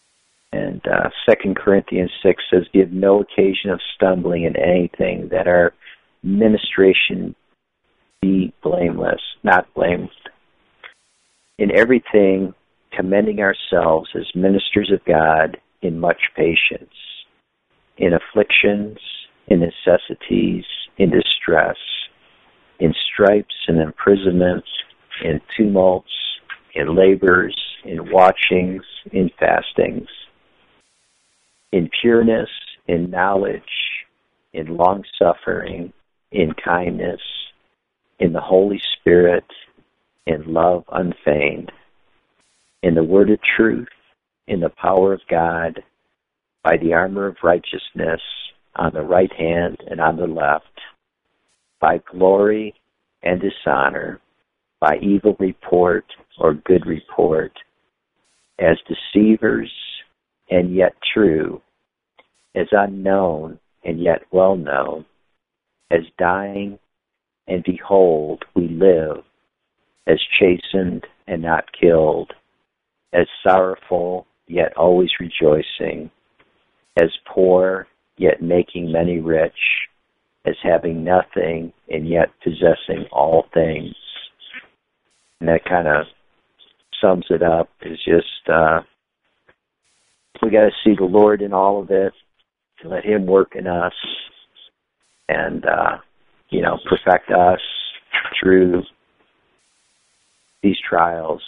And uh, Second Corinthians six says, give no occasion of stumbling in anything, that our ministration be blameless, not blamed. In everything, commending ourselves as ministers of God in much patience, in afflictions, in necessities, in distress, in stripes and imprisonments, in tumults, in labors, in watchings, in fastings, in pureness, in knowledge, in long-suffering, in kindness, in the Holy Spirit, in love unfeigned, in the word of truth, in the power of God, by the armor of righteousness, on the right hand and on the left, by glory and dishonor, by evil report or good report, as deceivers and yet true, as unknown and yet well known, as dying and behold we live, as chastened and not killed, as sorrowful yet always rejoicing, as poor yet making many rich, as having nothing and yet possessing all things. And that kind of sums it up. Is just uh, we got to see the Lord in all of it, to let Him work in us, and uh, you know, perfect us through these trials,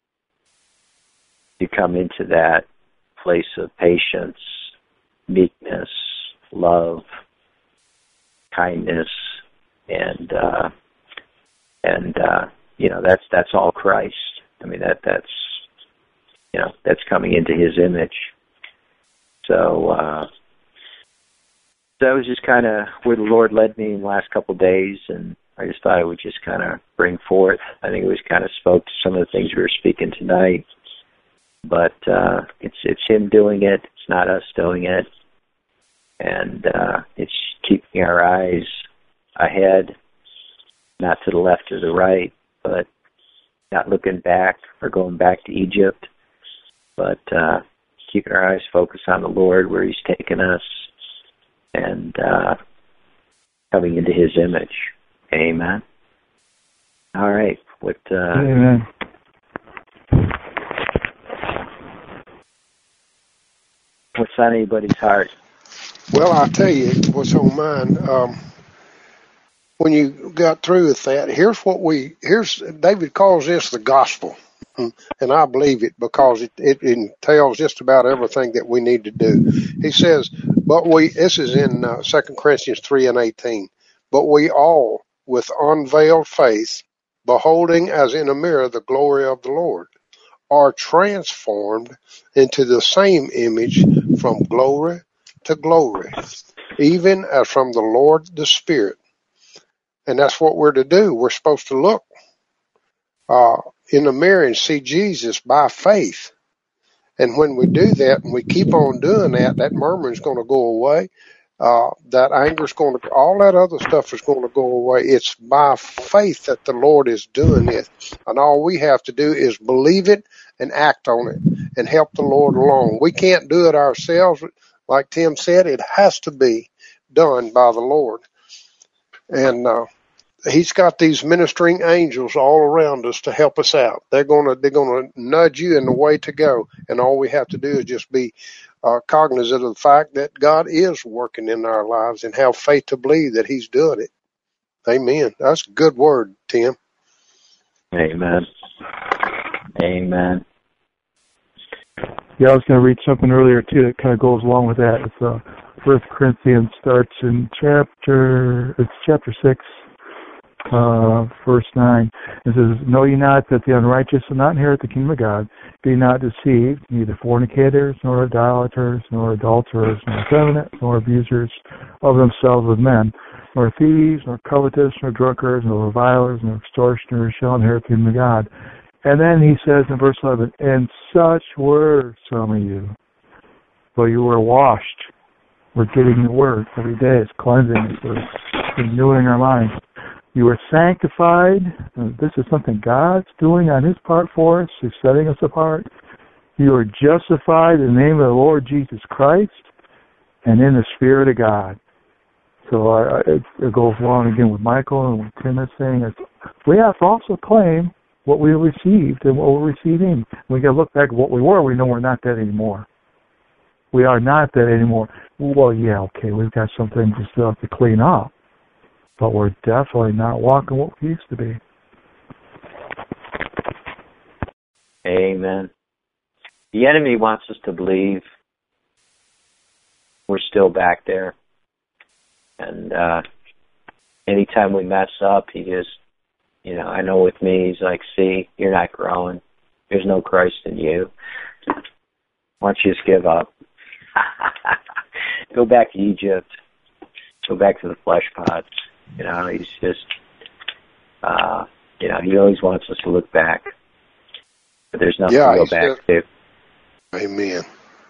to come into that place of patience, meekness, love, kindness, and uh, and uh, you know, that's that's all Christ. I mean, that that's you know, that's coming into His image. So uh, that was just kind of where the Lord led me in the last couple of days, and I just thought I would just kind of bring forth. I think it was kind of spoke to some of the things we were speaking tonight, but uh, it's it's Him doing it. It's not us doing it, and uh, it's keeping our eyes ahead, not to the left or the right, but not looking back or going back to Egypt, but uh, keeping our eyes focused on the Lord, where He's taken us, and uh, coming into His image. Amen. All right. What? Uh, Amen. What's on anybody's heart? Well, I'll tell you what's on mine. Um, when you got through with that, here's what we, here's, David calls this the gospel. And I believe it, because it, it entails just about everything that we need to do. He says, but we, this is in uh, Second Corinthians three and eighteen, but we all, with unveiled face, beholding as in a mirror the glory of the Lord, are transformed into the same image from glory to glory, even as from the Lord the Spirit. And that's what we're to do. We're supposed to look uh, in the mirror and see Jesus by faith. And when we do that, and we keep on doing that, that murmuring is going to go away. Uh, that anger is going to, all that other stuff is going to go away. It's by faith that the Lord is doing it. And all we have to do is believe it and act on it and help the Lord along. We can't do it ourselves. Like Tim said, it has to be done by the Lord. And, uh, He's got these ministering angels all around us to help us out. They're gonna, they're gonna nudge you in the way to go. And all we have to do is just be uh, cognizant of the fact that God is working in our lives, and have faith to believe that He's doing it. Amen. That's a good word, Tim. Amen. Amen. Yeah, I was going to read something earlier, too, that kind of goes along with that. It's uh, First Corinthians starts in chapter, it's chapter six, uh, verse nine. It says, know ye not that the unrighteous will not inherit the kingdom of God? Be not deceived, neither fornicators, nor idolaters, nor adulterers, nor effeminate, nor abusers of themselves with men, nor thieves, nor covetous, nor drunkards, nor revilers, nor extortioners shall inherit the kingdom of God. And then he says in verse eleven, and such were some of you, but you were washed. We're getting the word every day. It's cleansing us. We're renewing our minds. You were sanctified. This is something God's doing on His part for us. He's setting us apart. You are justified in the name of the Lord Jesus Christ and in the Spirit of God. So I, it, it goes along again with Michael and what Tim is saying. Is we have to also claim what we received and what we're receiving. We got to look back at what we were. We know we're not that anymore. We are not that anymore. Well, yeah, okay, we've got some things we still have to clean up, but we're definitely not walking what we used to be. Amen. The enemy wants us to believe we're still back there. And uh, anytime we mess up, he just, you know, I know with me, he's like, see, you're not growing. There's no Christ in you. Why don't you just give up? Go back to Egypt. Go back to the flesh pots. You know, he's just, uh, you know, he always wants us to look back. But there's nothing yeah, to go back said, to. Amen.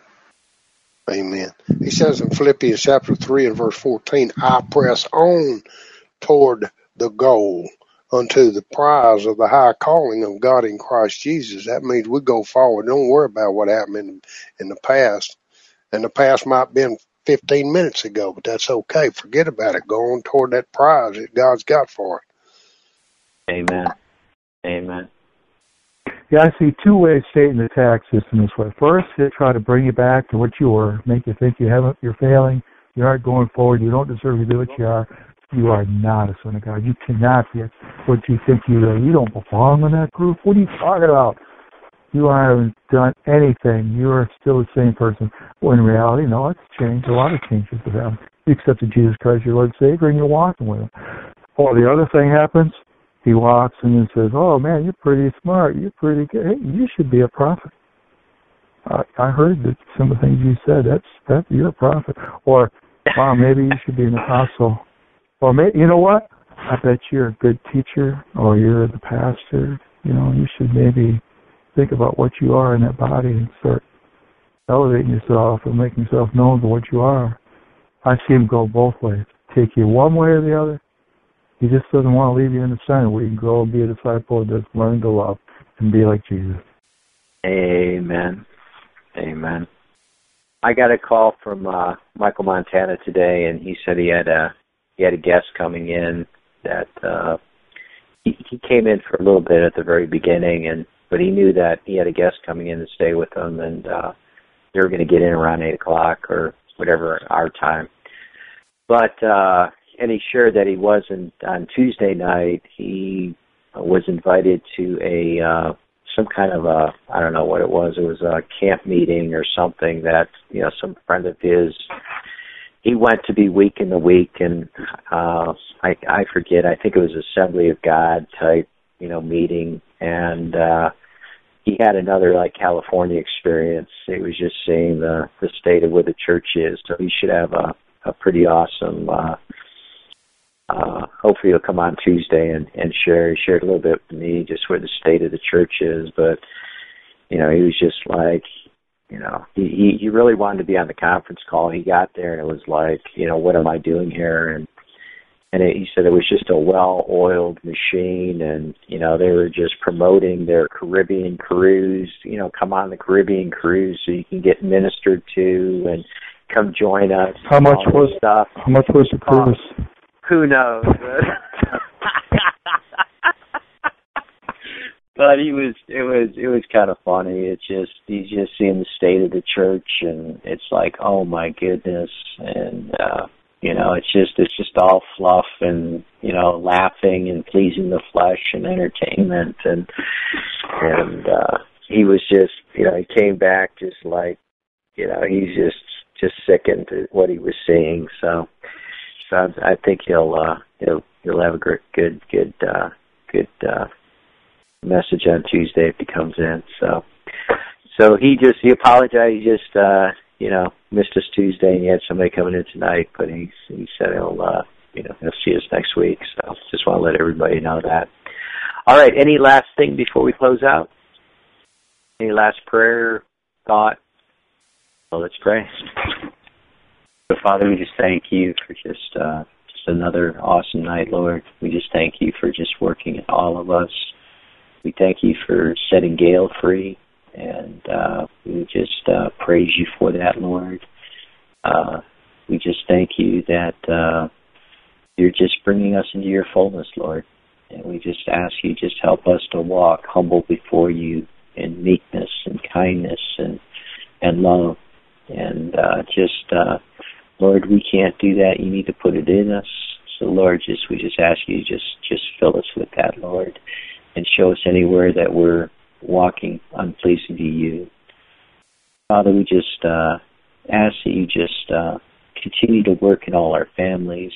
Amen. He says in Philippians chapter three and verse fourteen, I press on toward the goal unto the prize of the high calling of God in Christ Jesus. That means we go forward. Don't worry about what happened in, in the past. And the past might have been fifteen minutes ago, but that's okay. Forget about it. Go on toward that prize that God's got for it. Amen. Amen. Yeah, I see two ways Satan attacks us in this way. First, he'll try to bring you back to what you were, make you think you haven't, you're failing, you aren't going forward, you don't deserve to be what you are. You are not a son of God. You cannot be what you think you are. You don't belong in that group. What are you talking about? You haven't done anything. You are still the same person. Well, in reality, no, it's changed. A lot of changes have happened. You accepted Jesus Christ, your Lord and Savior, and you're walking with him. Or the other thing happens, he walks in and says, oh, man, you're pretty smart. You're pretty good. Hey, you should be a prophet. Uh, I heard that some of the things you said. That's that you're a prophet. Or, wow, maybe you should be an apostle. Or, maybe, you know what? I bet you're a good teacher, or you're the pastor. You know, you should maybe think about what you are in that body and start elevating yourself and making yourself known for what you are. I see him go both ways. Take you one way or the other. He just doesn't want to leave you in the center where you can grow and be a disciple and just learn to love and be like Jesus. Amen. Amen. I got a call from uh, Michael Montana today, and he said he had a he had a guest coming in that uh, he, he came in for a little bit at the very beginning, and but he knew that he had a guest coming in to stay with him, and uh, they were going to get in around eight o'clock or whatever our time. But uh, and he shared that he wasn't on Tuesday night. He was invited to a uh, some kind of a I don't know what it was. It was a camp meeting or something that you know some friend of his. He went to be week in the week, and uh, I I forget. I think it was Assembly of God type you know meeting, and uh, he had another like California experience. He was just seeing the the state of where the church is. So he should have a a pretty awesome. Uh, Uh, hopefully he'll come on Tuesday and, and share. He shared a little bit with me just where the state of the church is, but, you know, he was just like, you know, he, he, he really wanted to be on the conference call. He got there and it was like, you know, what am I doing here? And, and it, he said it was just a well-oiled machine and, you know, they were just promoting their Caribbean cruise, you know, come on the Caribbean cruise so you can get ministered to and come join us. How much was stuff? How much was the cruise? Um, Who knows? But he was, it was, it was kind of funny. It's just, he's just seeing the state of the church, and it's like, oh my goodness, and uh, you know, it's just, it's just all fluff and you know, laughing and pleasing the flesh and entertainment, and and uh, he was just, you know, he came back just like, you know, he's just, just sickened at what he was seeing. So. So I think he'll uh, he'll he'll have a good good good uh, good uh, message on Tuesday if he comes in. So so he just he apologized. He just uh, you know missed us Tuesday, and he had somebody coming in tonight. But he he said he'll uh, you know he'll see us next week. So just want to let everybody know that. All right. Any last thing before we close out? Any last prayer, thought? Well, let's pray. So, Father, we just thank you for just uh, just another awesome night, Lord. We just thank you for just working in all of us. We thank you for setting Gail free. And uh, we just uh, praise you for that, Lord. Uh, we just thank you that uh, you're just bringing us into your fullness, Lord. And we just ask you just help us to walk humble before you in meekness and kindness and, and love. And uh, just, uh, Lord, we can't do that. You need to put it in us. So, Lord, just we just ask you just, just fill us with that, Lord, and show us anywhere that we're walking unpleasing to you. Father, we just uh, ask that you just uh, continue to work in all our families,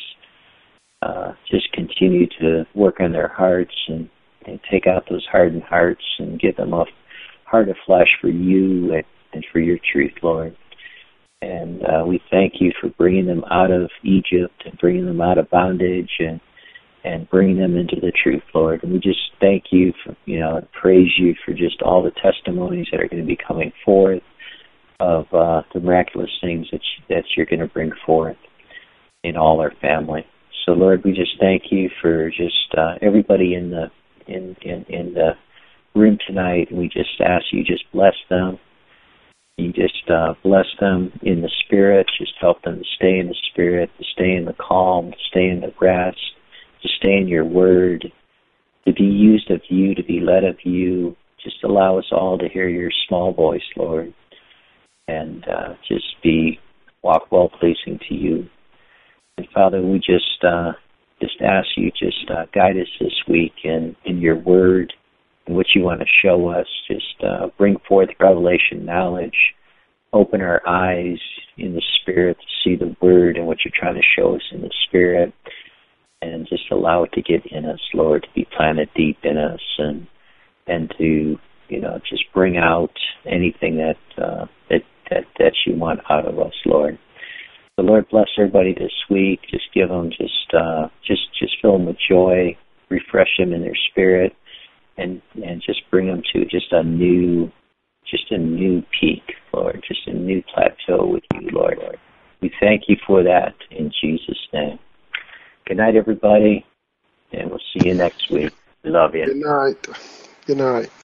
uh, just continue to work on their hearts and, and take out those hardened hearts and give them a heart of flesh for you and, and for your truth, Lord. And uh, we thank you for bringing them out of Egypt and bringing them out of bondage and and bringing them into the truth, Lord. And we just thank you for, you know, and praise you for just all the testimonies that are going to be coming forth of uh, the miraculous things that, you, that you're going to bring forth in all our family. So, Lord, we just thank you for just uh, everybody in the in, in, in the room tonight. We just ask you just bless them. You just uh, bless them in the Spirit. Just help them to stay in the Spirit, to stay in the calm, to stay in the rest, to stay in your word, to be used of you, to be led of you. Just allow us all to hear your small voice, Lord, and uh, just be walk well pleasing to you. And Father, we just uh, just ask you just uh, guide us this week in, in your word and what you want to show us. Just uh, bring forth revelation knowledge. Open our eyes in the Spirit to see the word and what you're trying to show us in the Spirit. And just allow it to get in us, Lord, to be planted deep in us, and and to, you know, just bring out anything that uh, that, that that you want out of us, Lord. So, Lord, bless everybody this week. Just give them, just uh, just just fill them with joy, refresh them in their spirit, and and just bring them to just a new, just a new peak, Lord, just a new plateau with you, Lord. We thank you for that in Jesus' name. Good night, everybody, and we'll see you next week. We love you. Good night. Good night.